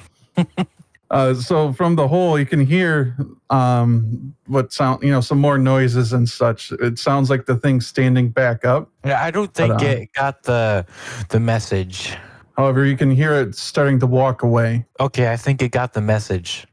So from the hole, you can hear what sound, some more noises and such. It sounds like the thing standing back up. Yeah, I don't think But, it got the message. However, you can hear it starting to walk away. Okay, I think it got the message.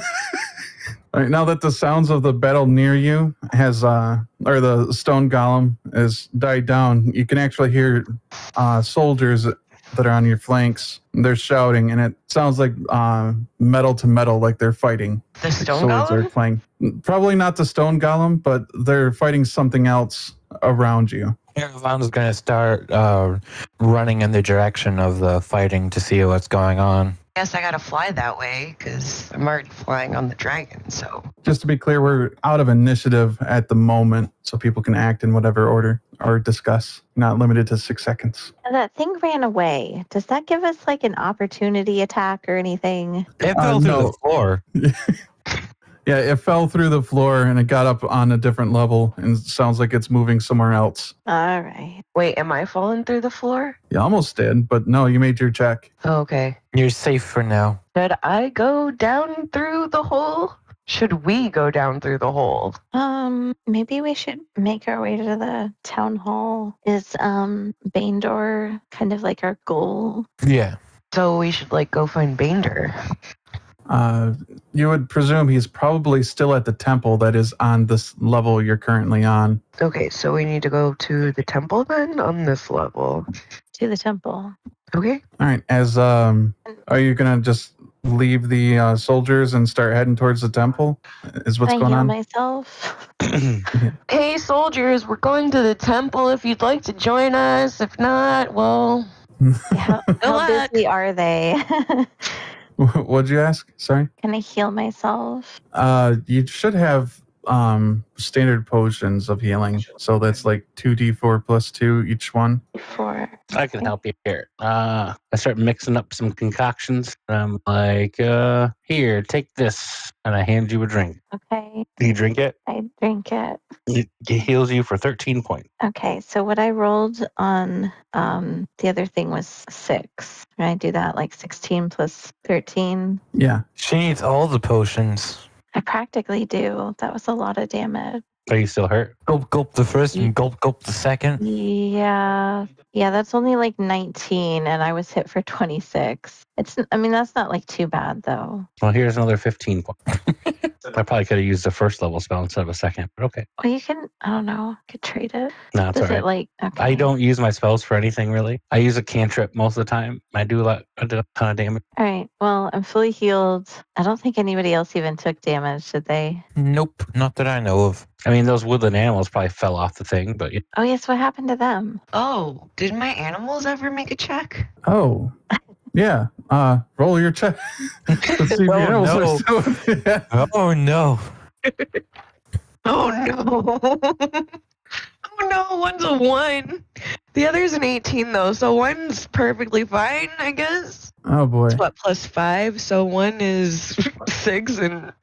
All right, now that the sounds of the battle near you has, or the stone golem has died down, you can actually hear soldiers that are on your flanks. They're shouting, and it sounds like metal to metal, like they're fighting. The stone Swords are golem? playing. Probably not the stone golem, but they're fighting something else around you. Erevan's going to start running in the direction of the fighting to see what's going on. Guess I gotta fly that way because I'm already flying on the dragon. So Just to be clear, we're out of initiative at the moment, so people can act in whatever order or discuss. Not limited to 6 seconds. And that thing ran away. Does that give us like an opportunity attack or anything? It fell through no. the floor. Yeah, it fell through the floor and it got up on a different level and sounds like it's moving somewhere else. All right. wait, am I falling through the floor? You almost did, but no, you made your check. Oh, okay. You're safe for now. Should I go down through the hole? Should we go down through the hole? Maybe we should make our way to the town hall. Is Baindor kind of like our goal? Yeah. So we should go find Bander. You would presume he's probably still at the temple that is on this level you're currently on. Okay, so we need to go to the temple then on this level. To the temple. Okay. All right. Are you gonna just leave the soldiers and start heading towards the temple? Is what's Can I going heal on? myself? Hey soldiers, we're going to the temple if you'd like to join us. If not, well, How luck. busy are they? What'd you ask? Sorry. Can I heal myself? You should have standard potions of healing. So that's like 2d4 plus 2 each one. Before. I can help you here. I start mixing up some concoctions. I'm like, here, take this. And I hand you a drink. Okay, You drink it, I drink it. it heals you for 13 points. Okay, so what I rolled on the other thing was 6. Can I do that? Like 16 plus 13? Yeah. She needs all the potions. I practically do. That was a lot of damage. Are you still hurt? Gulp, gulp the first and gulp, gulp the second. Yeah. Yeah, that's only like 19 and I was hit for 26. That's not like too bad though. Well, here's another 15 points. I probably could have used the first level spell instead of a second, but okay. Well, you can, I don't know, could trade it. No, it's Does all it right. like, okay. I don't use my spells for anything really. I use a cantrip most of the time. I do a ton of damage. All right. Well, I'm fully healed. I don't think anybody else even took damage, did they? Nope, not that I know of. I mean, those woodland animals probably fell off the thing, but Oh, yes. What happened to them? Oh, did my animals ever make a check? Oh, yeah. Roll your check. To see if your animals are still- yeah. Oh no. Oh no. Oh no, one's a 1. The other's an 18 though, so one's perfectly fine, I guess. Oh boy. It's what, +5? So 1 is 6 and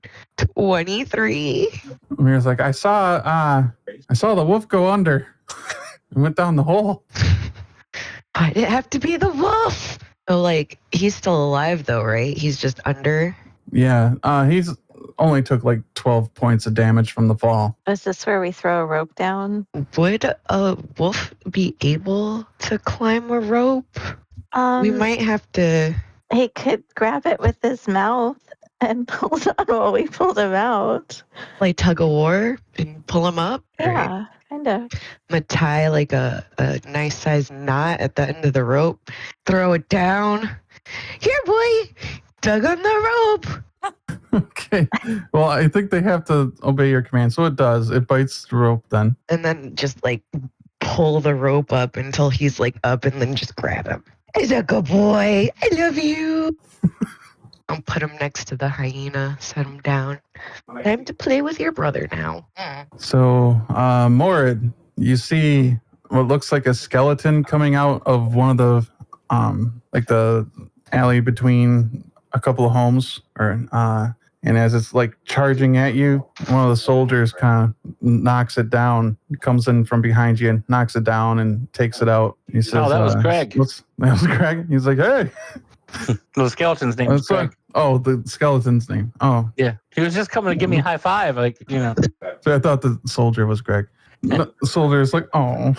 23. Amir's like, I saw the wolf go under. It went down the hole. Why'd it have to be the wolf? Oh, like, he's still alive though, right? He's just under. Yeah. He's only took like 12 points of damage from the fall. Is this where we throw a rope down? Would a wolf be able to climb a rope? We might have to. He could grab it with his mouth and hold on while we pulled him out. Like tug of war and pull him up. Yeah, kind of. I'm gonna tie like a nice size knot at the end of the rope, throw it down. Here, boy, tug on the rope. Okay. Well, I think they have to obey your command, so it does. It bites the rope then. And then just like pull the rope up until he's like up, and then just grab him. He's a good boy. I love you. I'll put him next to the hyena, set him down. Time to play with your brother now. So, Morid, you see what looks like a skeleton coming out of one of the, like the alley between a couple of homes, and as it's like charging at you, one of the soldiers kind of knocks it down, comes in from behind you and knocks it down and takes it out. He says, that was Greg. That was Greg? He's like, hey. The skeleton's name is Greg. The skeleton's name. Oh. Yeah. He was just coming to give me a high five. Like, So I thought the soldier was Greg. The soldier's like, oh.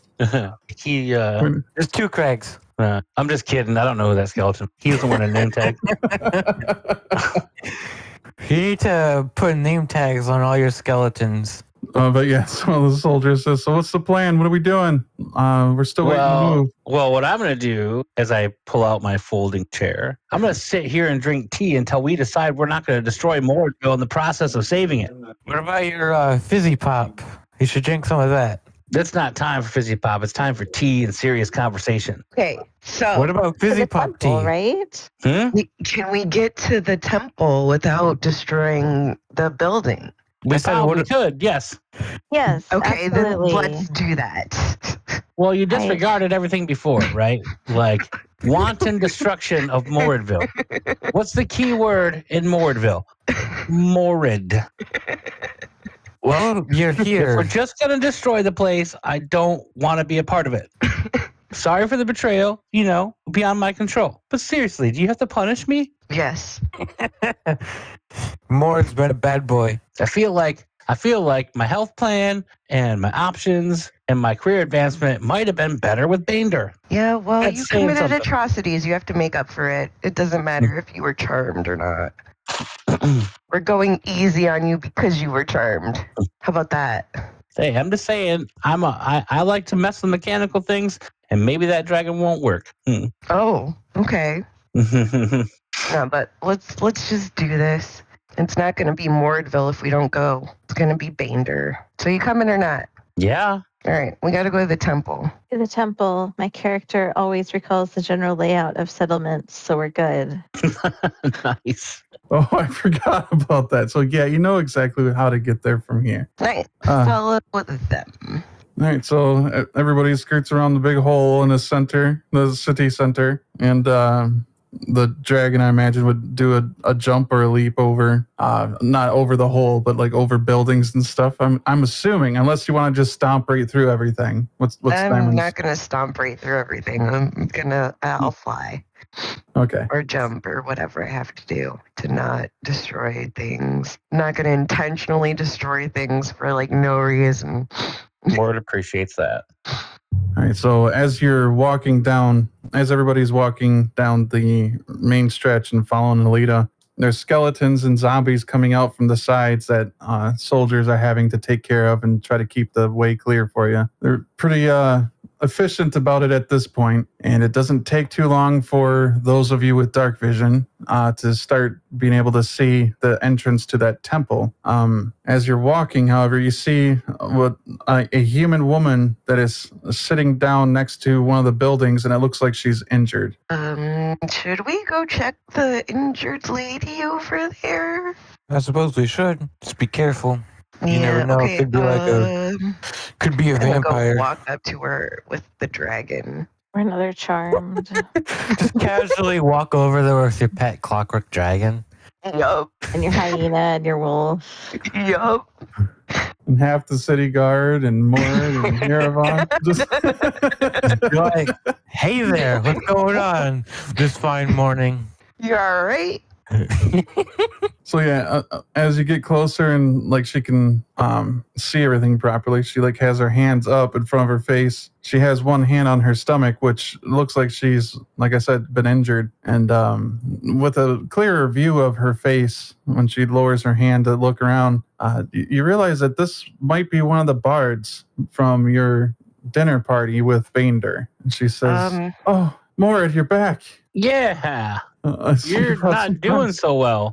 He, There's 2 Craigs. I'm just kidding. I don't know who that skeleton. He was the one in name tag. You need to put name tags on all your skeletons. But yeah, so the soldier says, so what's the plan? What are we doing? We're still waiting to move. Well, what I'm going to do as I pull out my folding chair, I'm going to sit here and drink tea until we decide we're not going to destroy Mordville in the process of saving it. What about your fizzy pop? You should drink some of that. That's not time for fizzy pop. It's time for tea and serious conversation. Okay, so What about fizzy pop tea? Right? can we get to the temple without destroying the building? We said, probably what- could, yes. Yes. Okay, absolutely. then let's do that. Well, you disregarded everything before, right? Like wanton destruction of Mordville. What's the key word in Mordville? Morid. Well, you're If we're here. just going to destroy the place, I don't want to be a part of it. Sorry for the betrayal, beyond my control. But seriously, do you have to punish me? Yes. Mord's been a bad boy. I feel like my health plan and my options and my career advancement might have been better with Bander. Yeah, well, That's you saying committed something. atrocities. You have to make up for it. It doesn't matter if you were charmed or not. We're going easy on you because you were charmed. How about that? Hey, I'm just saying, I like to mess with mechanical things, and maybe that dragon won't work. Oh, okay. No, but let's just do this. It's not going to be Mordville if we don't go. It's going to be Bander. So you coming or not? Yeah. All right, we got to go to the temple. To the temple, my character always recalls the general layout of settlements, so we're good. Nice. Oh, I forgot about that. So yeah, you know exactly how to get there from here. Nice. Uh, Follow with them. All right, so everybody skirts around the big hole in the center, the city center, and the dragon, I imagine, would do a jump or a leap over, not over the hole, but like over buildings and stuff. I'm assuming, unless you want to just stomp right through everything. What's I'm Simon's? not going to stomp right through everything. I'll fly Okay. or jump or whatever I have to do to not destroy things. I'm not going to intentionally destroy things for like no reason. Mord appreciates that. All right, so as everybody's walking down the main stretch and following Alita, there's skeletons and zombies coming out from the sides that soldiers are having to take care of and try to keep the way clear for you. They're pretty efficient about it at this point, and it doesn't take too long for those of you with dark vision to start being able to see the entrance to that temple. As you're walking, however, you see what a human woman that is sitting down next to one of the buildings, and it looks like she's injured. Should we go check the injured lady over there? I suppose we should. Just be careful. You never know. Okay, It could be could be a I'm gonna vampire. go walk up to her with the dragon. Or another charmed. Just casually walk over there with your pet clockwork dragon. Yup. And your hyena and your wolf. Yup. And half the city guard and Mord and Yerevan. Be like, hey there, what's going on this fine morning? You alright? So yeah, as you get closer and like she can see everything properly, she like has her hands up in front of her face. She has one hand on her stomach, which looks like she's, like I said, been injured. And with a clearer view of her face, when she lowers her hand to look around, you realize that this might be one of the bards from your dinner party with Bander. And she says, "Oh, Mord, you're back. Yeah, you're not doing so well.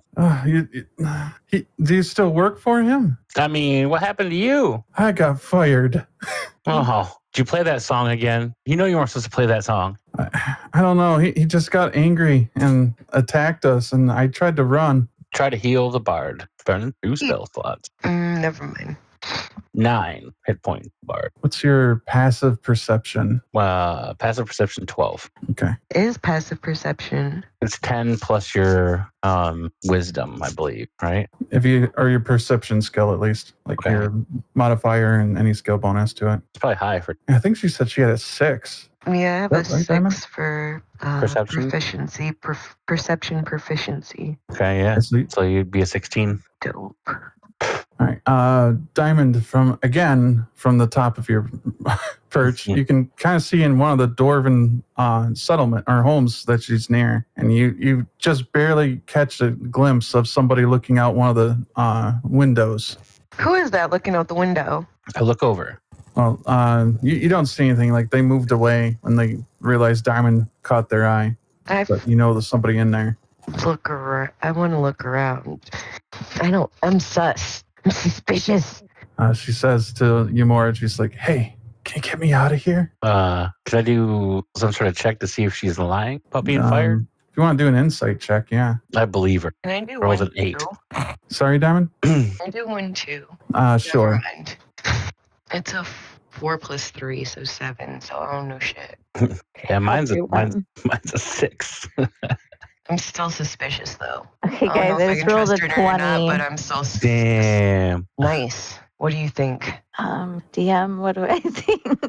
Do you still work for him? I mean, what happened to you? I got fired. Oh, did you play that song again? You know you weren't supposed to play that song. I don't know. He just got angry and attacked us, and I tried to run. Try to heal the bard. Burn 2 spell slots. Never mind. 9 hit point bard. What's your passive perception? Passive perception 12. Okay. It is passive perception. It's 10 plus your wisdom, I believe, right? If you or your perception skill at least, like Okay. your modifier and any skill bonus to it. It's probably high for I think she said she had a 6. Yeah, I have a Right, Diamond? 6 for Perception? proficiency. Perception proficiency. Okay, yeah. So you'd be a 16. Dope. All right. Diamond, from the top of your perch, you can kind of see in one of the dwarven settlement or homes that she's near, and you just barely catch a glimpse of somebody looking out one of the windows. Who is that looking out the window? I look over. Well, you don't see anything. Like they moved away when they realized Diamond caught their eye, but you know there's somebody in there. Look around. I want to look around. I'm sus. I'm suspicious. She says to Yumora, she's like, "Hey, can you get me out of here?" Can I do some sort of check to see if she's lying about being fired? If you want to do an insight check, yeah. I believe her. Can I do Rolled one an 8. too? Sorry, Diamond? I do 1 too. Sure. Never mind. It's a 4 plus 3, so 7. So I don't know shit. Yeah, mine's do one. a 6. I'm still suspicious though. Okay, I don't guys, know I if I just can rolled a trust her or not, 20. but I'm still Damn. nice. What do you think? DM, what do I think?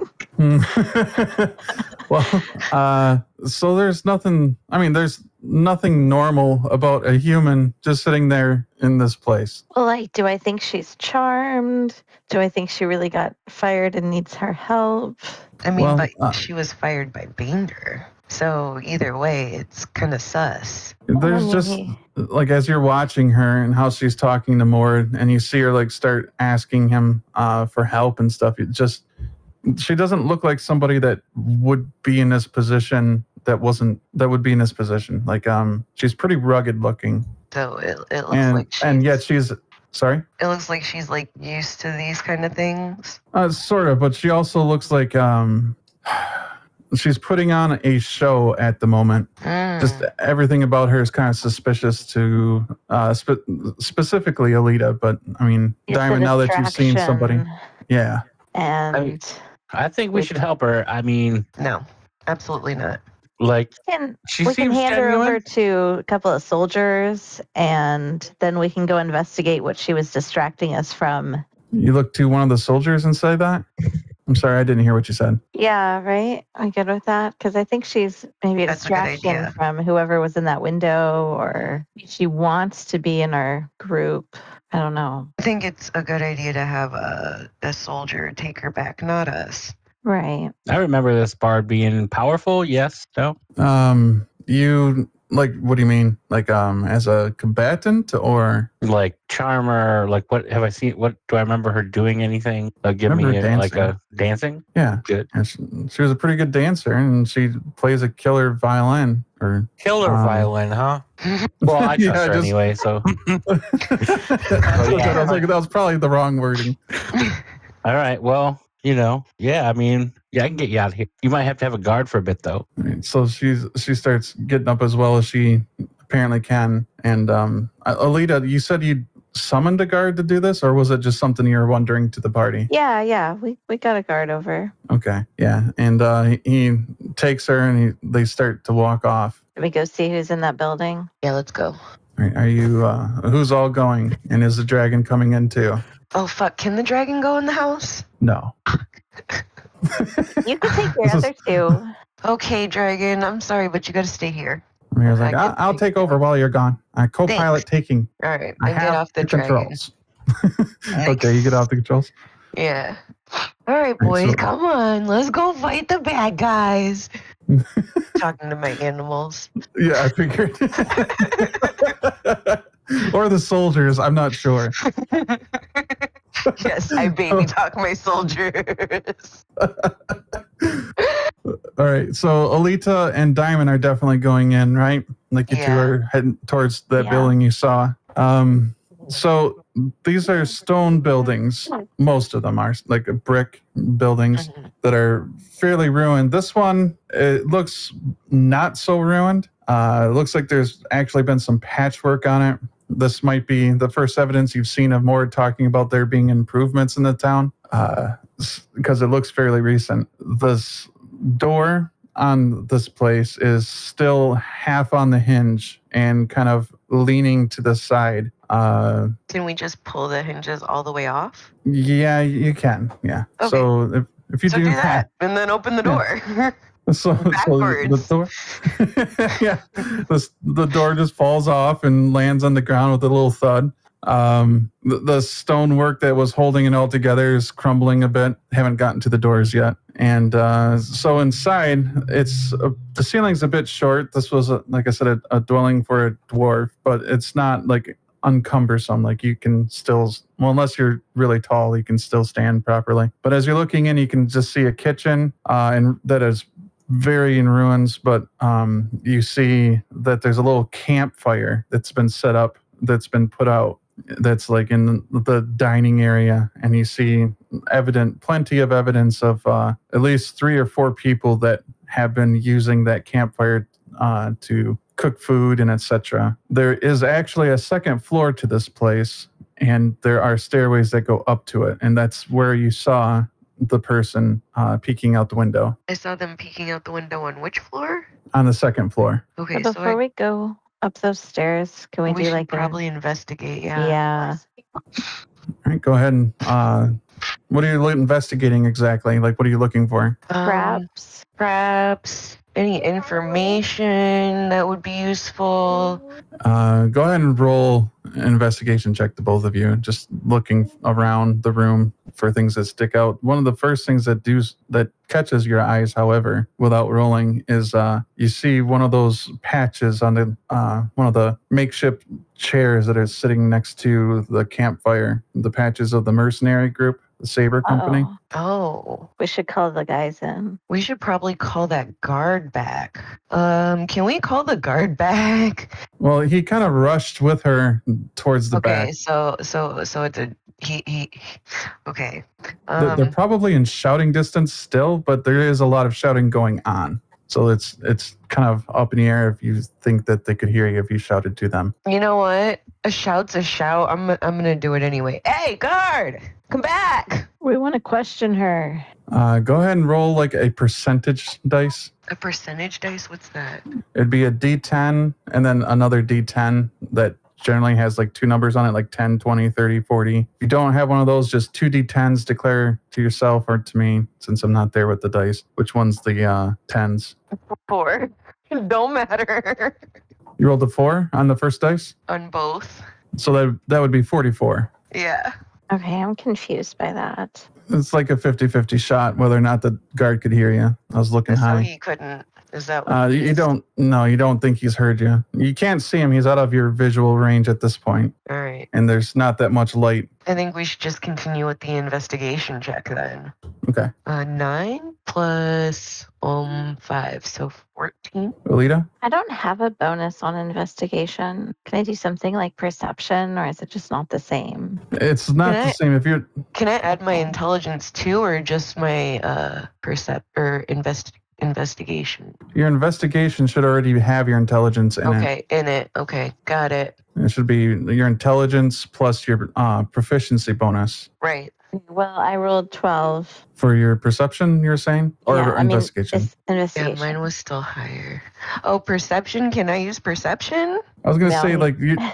Well, so there's nothing normal about a human just sitting there in this place. Well, like, do I think she's charmed? Do I think she really got fired and needs our help? I mean, Well, but she was fired by Bander. So either way, it's kind of sus. There's just like as you're watching her and how she's talking to Mord, and you see her like start asking him for help and stuff. She doesn't look like somebody that would be in this position. That would be in this position. Like she's pretty rugged looking. So it looks yet she's sorry. It looks like she's like used to these kind of things. Sort of, but she also looks like she's putting on a show at the moment. Just everything about her is kind of suspicious to specifically Alita. But I mean, It's a Diamond, now that you've seen somebody, distraction. yeah. And I think we should help her. I mean, No, absolutely not. like, we can seems hand her genuine. over to a couple of soldiers, and then we can go investigate what she was distracting us from. You look to one of the soldiers and say that. I'm sorry, I didn't hear what you said. Yeah, right? I'm good with that because I think she's maybe a That's a good distraction idea. from whoever was in that window, or she wants to be in our group. I don't know. I think it's a good idea to have a soldier take her back, not us. Right. I remember this bard being powerful. Yes. No. You Like, what do you mean? Like, as a combatant or? Like charmer, like what have I seen? What do I remember her doing? Anything? Give Remember me like dancing. a dancing. Yeah. Good. And she was a pretty good dancer, and she plays a killer violin. Or Killer violin, huh? Well, I trust Yeah, her just- anyway. So I was like, that was probably the wrong wording. all right. Well, yeah. I mean, yeah, I can get you out of here. You might have to have a guard for a bit though. Right, so she starts getting up as well as she apparently can. And Alita, you said you summoned a guard to do this, or was it just something you were wondering to the party? Yeah. We got a guard over. Okay, yeah. And he takes her, and they start to walk off. Did we go see who's in that building? Yeah, let's go. Right, are you? Who's all going? And is the dragon coming in too? Oh fuck! Can the dragon go in the house? No. You can take your This is- other two. Okay, dragon. I'm sorry, but you got to stay here. And he was like, I get- I'll take over while you're gone. Co-pilot taking. All right, I and get have off the the dragon. controls. Okay, you get off the controls. Yeah. All right, Right, boys, so- come on. Let's go fight the bad guys. Talking to my animals. Yeah, I figured. Or the soldiers. I'm not sure. Yes, I baby talk my soldiers. All right, so Alita and Diamond are definitely going in, right? Like you two Yeah. are heading towards that Yeah. building you saw. So these are stone buildings. Most of them are like brick buildings Mhm. that are fairly ruined. This one, it looks not so ruined. It looks like there's actually been some patchwork on it. This might be the first evidence you've seen of Mord talking about there being improvements in the town, because it looks fairly recent. This door on this place is still half on the hinge and kind of leaning to the side. Can we just pull the hinges all the way off? Yeah, you can. Yeah. Okay. So if you So do that, and then open the door. So the Backwards. door, yeah, the door just falls off and lands on the ground with a little thud. The stonework that was holding it all together is crumbling a bit. Haven't gotten to the doors yet, and so inside, the ceiling's a bit short. This was, like I said, a dwelling for a dwarf, but it's not like uncumbersome. Like you can still, well, unless you're really tall, you can still stand properly. But as you're looking in, you can just see a kitchen, and that is very in ruins, but you see that there's a little campfire that's been set up, that's been put out, that's like in the dining area, and you see plenty of evidence of at least 3 or 4 people that have been using that campfire to cook food and etc. There is actually a second floor to this place, and there are stairways that go up to it, and that's where you saw the person peeking out the window. I saw them peeking out the window on which floor? On the second floor. Okay, But so before we go up those stairs, can we do should like probably investigate. Yeah. Yeah. All right, go ahead and what are you investigating exactly? Like, what are you looking for? Perhaps any information that would be useful. Go ahead and roll an investigation check to both of you. Just looking around the room for things that stick out. One of the first things that catches your eyes, however, without rolling, is you see one of those patches on the one of the makeshift chairs that is sitting next to the campfire. The patches of the mercenary group, the Saber Company. Oh, We should call the guys in. we should probably call that guard back. Can we call the guard back? Well, he kind of rushed with her towards the Okay, back. so it's a he. Okay. They're probably in shouting distance still, but there is a lot of shouting going on. So it's kind of up in the air if you think that they could hear you if you shouted to them. You know what? A shout's a shout. I'm gonna do it anyway. Hey, guard, come back! We want to question her. Go ahead and roll like a percentage dice. A percentage dice? What's that? It'd be a D10 and then another D10 that generally has like 2 numbers on it, like 10, 20, 30, 40. If you don't have one of those, just 2 D10s. Declare to yourself or to me, since I'm not there with the dice, which one's the 10s. 4. Don't matter. You rolled a 4 on the first dice? On both. So that would be 44. Yeah. Okay, I'm confused by that. It's like a 50-50 shot whether or not the guard could hear you. I was looking So high. he couldn't. Is that what it You is? don't. No, you don't think he's heard you. You can't see him. He's out of your visual range at this point, All right. and there's not that much light. I think we should just continue with the investigation check then. Okay, 9 plus 5, so 14. Alita. I don't have a bonus on investigation. Can I do something like perception, or is it just not the same? It's not Can the I- same. If you're Can I add my intelligence too, or just my investigation? your investigation should already have your intelligence in it. Okay, in it. Okay, got it. It should be your intelligence plus your proficiency bonus Right. Well, I rolled 12. for your perception. You're saying or Yeah, I mean, investigation? it's Yeah, investigation. mine was still higher. Oh, perception. Can I use perception? I was gonna No. say like you.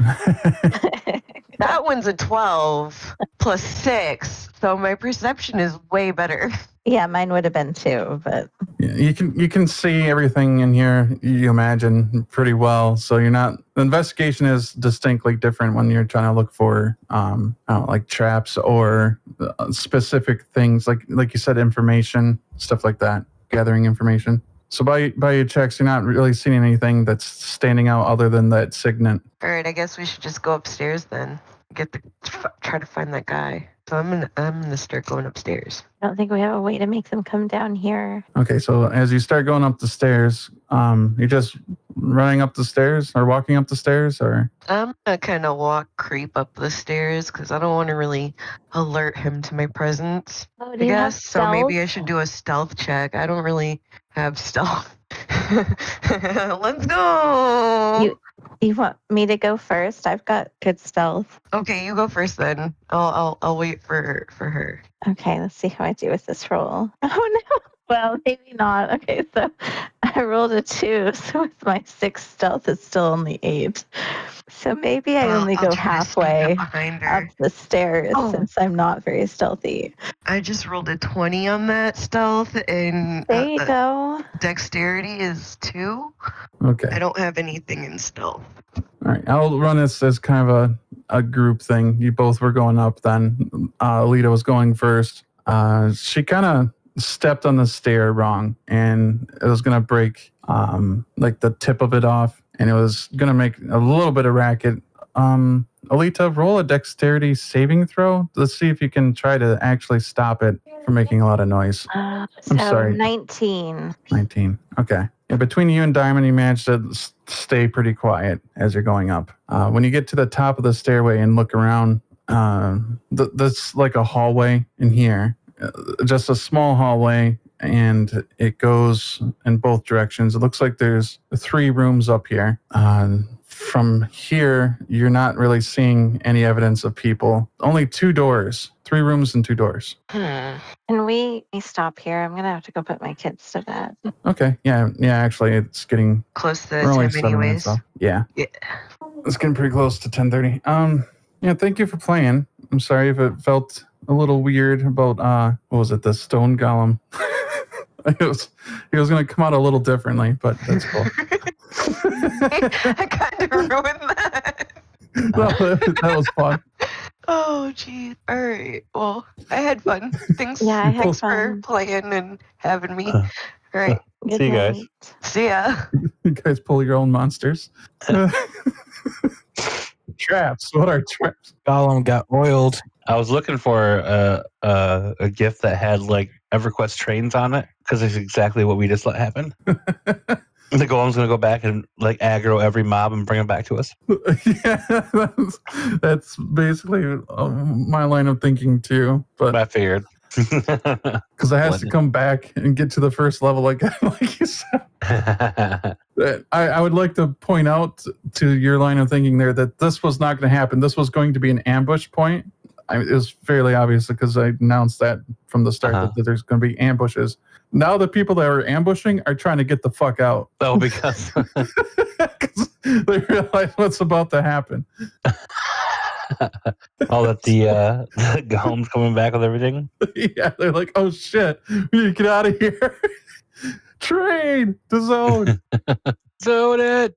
That one's a 12 plus 6, so my perception is way better. Yeah, mine would have been 2, but You can see everything in here. You imagine pretty well. So you're not. The investigation is distinctly different when you're trying to look for, I don't know, like traps or specific things, like you said, information, stuff like that, gathering information. So by your checks, you're not really seeing anything that's standing out other than that signet. All right, I guess we should just go upstairs then. Try to find that guy. So I'm gonna start going upstairs. I don't think we have a way to make them come down here. Okay, so as you start going up the stairs, you're just running up the stairs or walking up the stairs, or I'm gonna kind of creep up the stairs because I don't want to really alert him to my presence. Oh, I do you have guess so. Maybe I stealth? should do a stealth check. I don't really have stealth. Let's go. You want me to go first? I've got good stealth. Okay, you go first then. I'll wait for her. Okay, let's see how I do with this roll. Oh no. Well, maybe not. Okay, so I rolled a 2, so with my 6 stealth, it's still only 8. So maybe I only I'll go try to sneak up halfway behind her. up the stairs Oh. since I'm not very stealthy. I just rolled a 20 on that stealth, and There you go. dexterity is 2. okay. I don't have anything in stealth. All right, I'll run this as kind of a group thing. You both were going up then. Alita was going first. She kind of stepped on the stair wrong, and it was going to break like the tip of it off, and it was going to make a little bit of racket. Alita, roll a dexterity saving throw. Let's see if you can try to actually stop it from making a lot of noise. So sorry. 19. 19. Okay. Yeah, between you and Diamond, you managed to stay pretty quiet as you're going up. When you get to the top of the stairway and look around, that's like a hallway in here, just a small hallway, and it goes in both directions. It looks like there's 3 rooms up here. From here, you're not really seeing any evidence of people. Only 2 doors, 3 rooms and 2 doors. Hmm. Can we stop here? I'm going to have to go put my kids to bed. Okay. Yeah. Actually, it's getting Close to the we're only time 7 minutes anyways. off. Yeah. Yeah. It's getting pretty close to 10:30. Yeah, thank you for playing. I'm sorry if it felt a little weird about what was it, the stone golem. it was gonna come out a little differently, but that's cool. I kind of ruined that. No, that was fun. Oh, geez. All right. Well, I had fun. Thanks. Yeah, I had Thanks for fun. playing and having me. All right. Good See you guys. night. See ya. You guys pull your own monsters. Traps. What are traps? Gollum got oiled. I was looking for a gift that had like EverQuest trains on it because it's exactly what we just let happen. The golem's gonna go back and like aggro every mob and bring them back to us. Yeah, that's basically my line of thinking too. But I figured. because it has to come back and get to the first level again, like you said. I would like to point out to your line of thinking there that this was not going to happen. This was going to be an ambush point. It was fairly obvious because I announced that from the start that there's going to be ambushes. Now the people that are ambushing are trying to get the fuck out. Oh, because 'Cause they realize what's about to happen. all that the golem's coming back with everything. Yeah, they're like, oh shit, we need to get out of here. Train to zone. Zone it.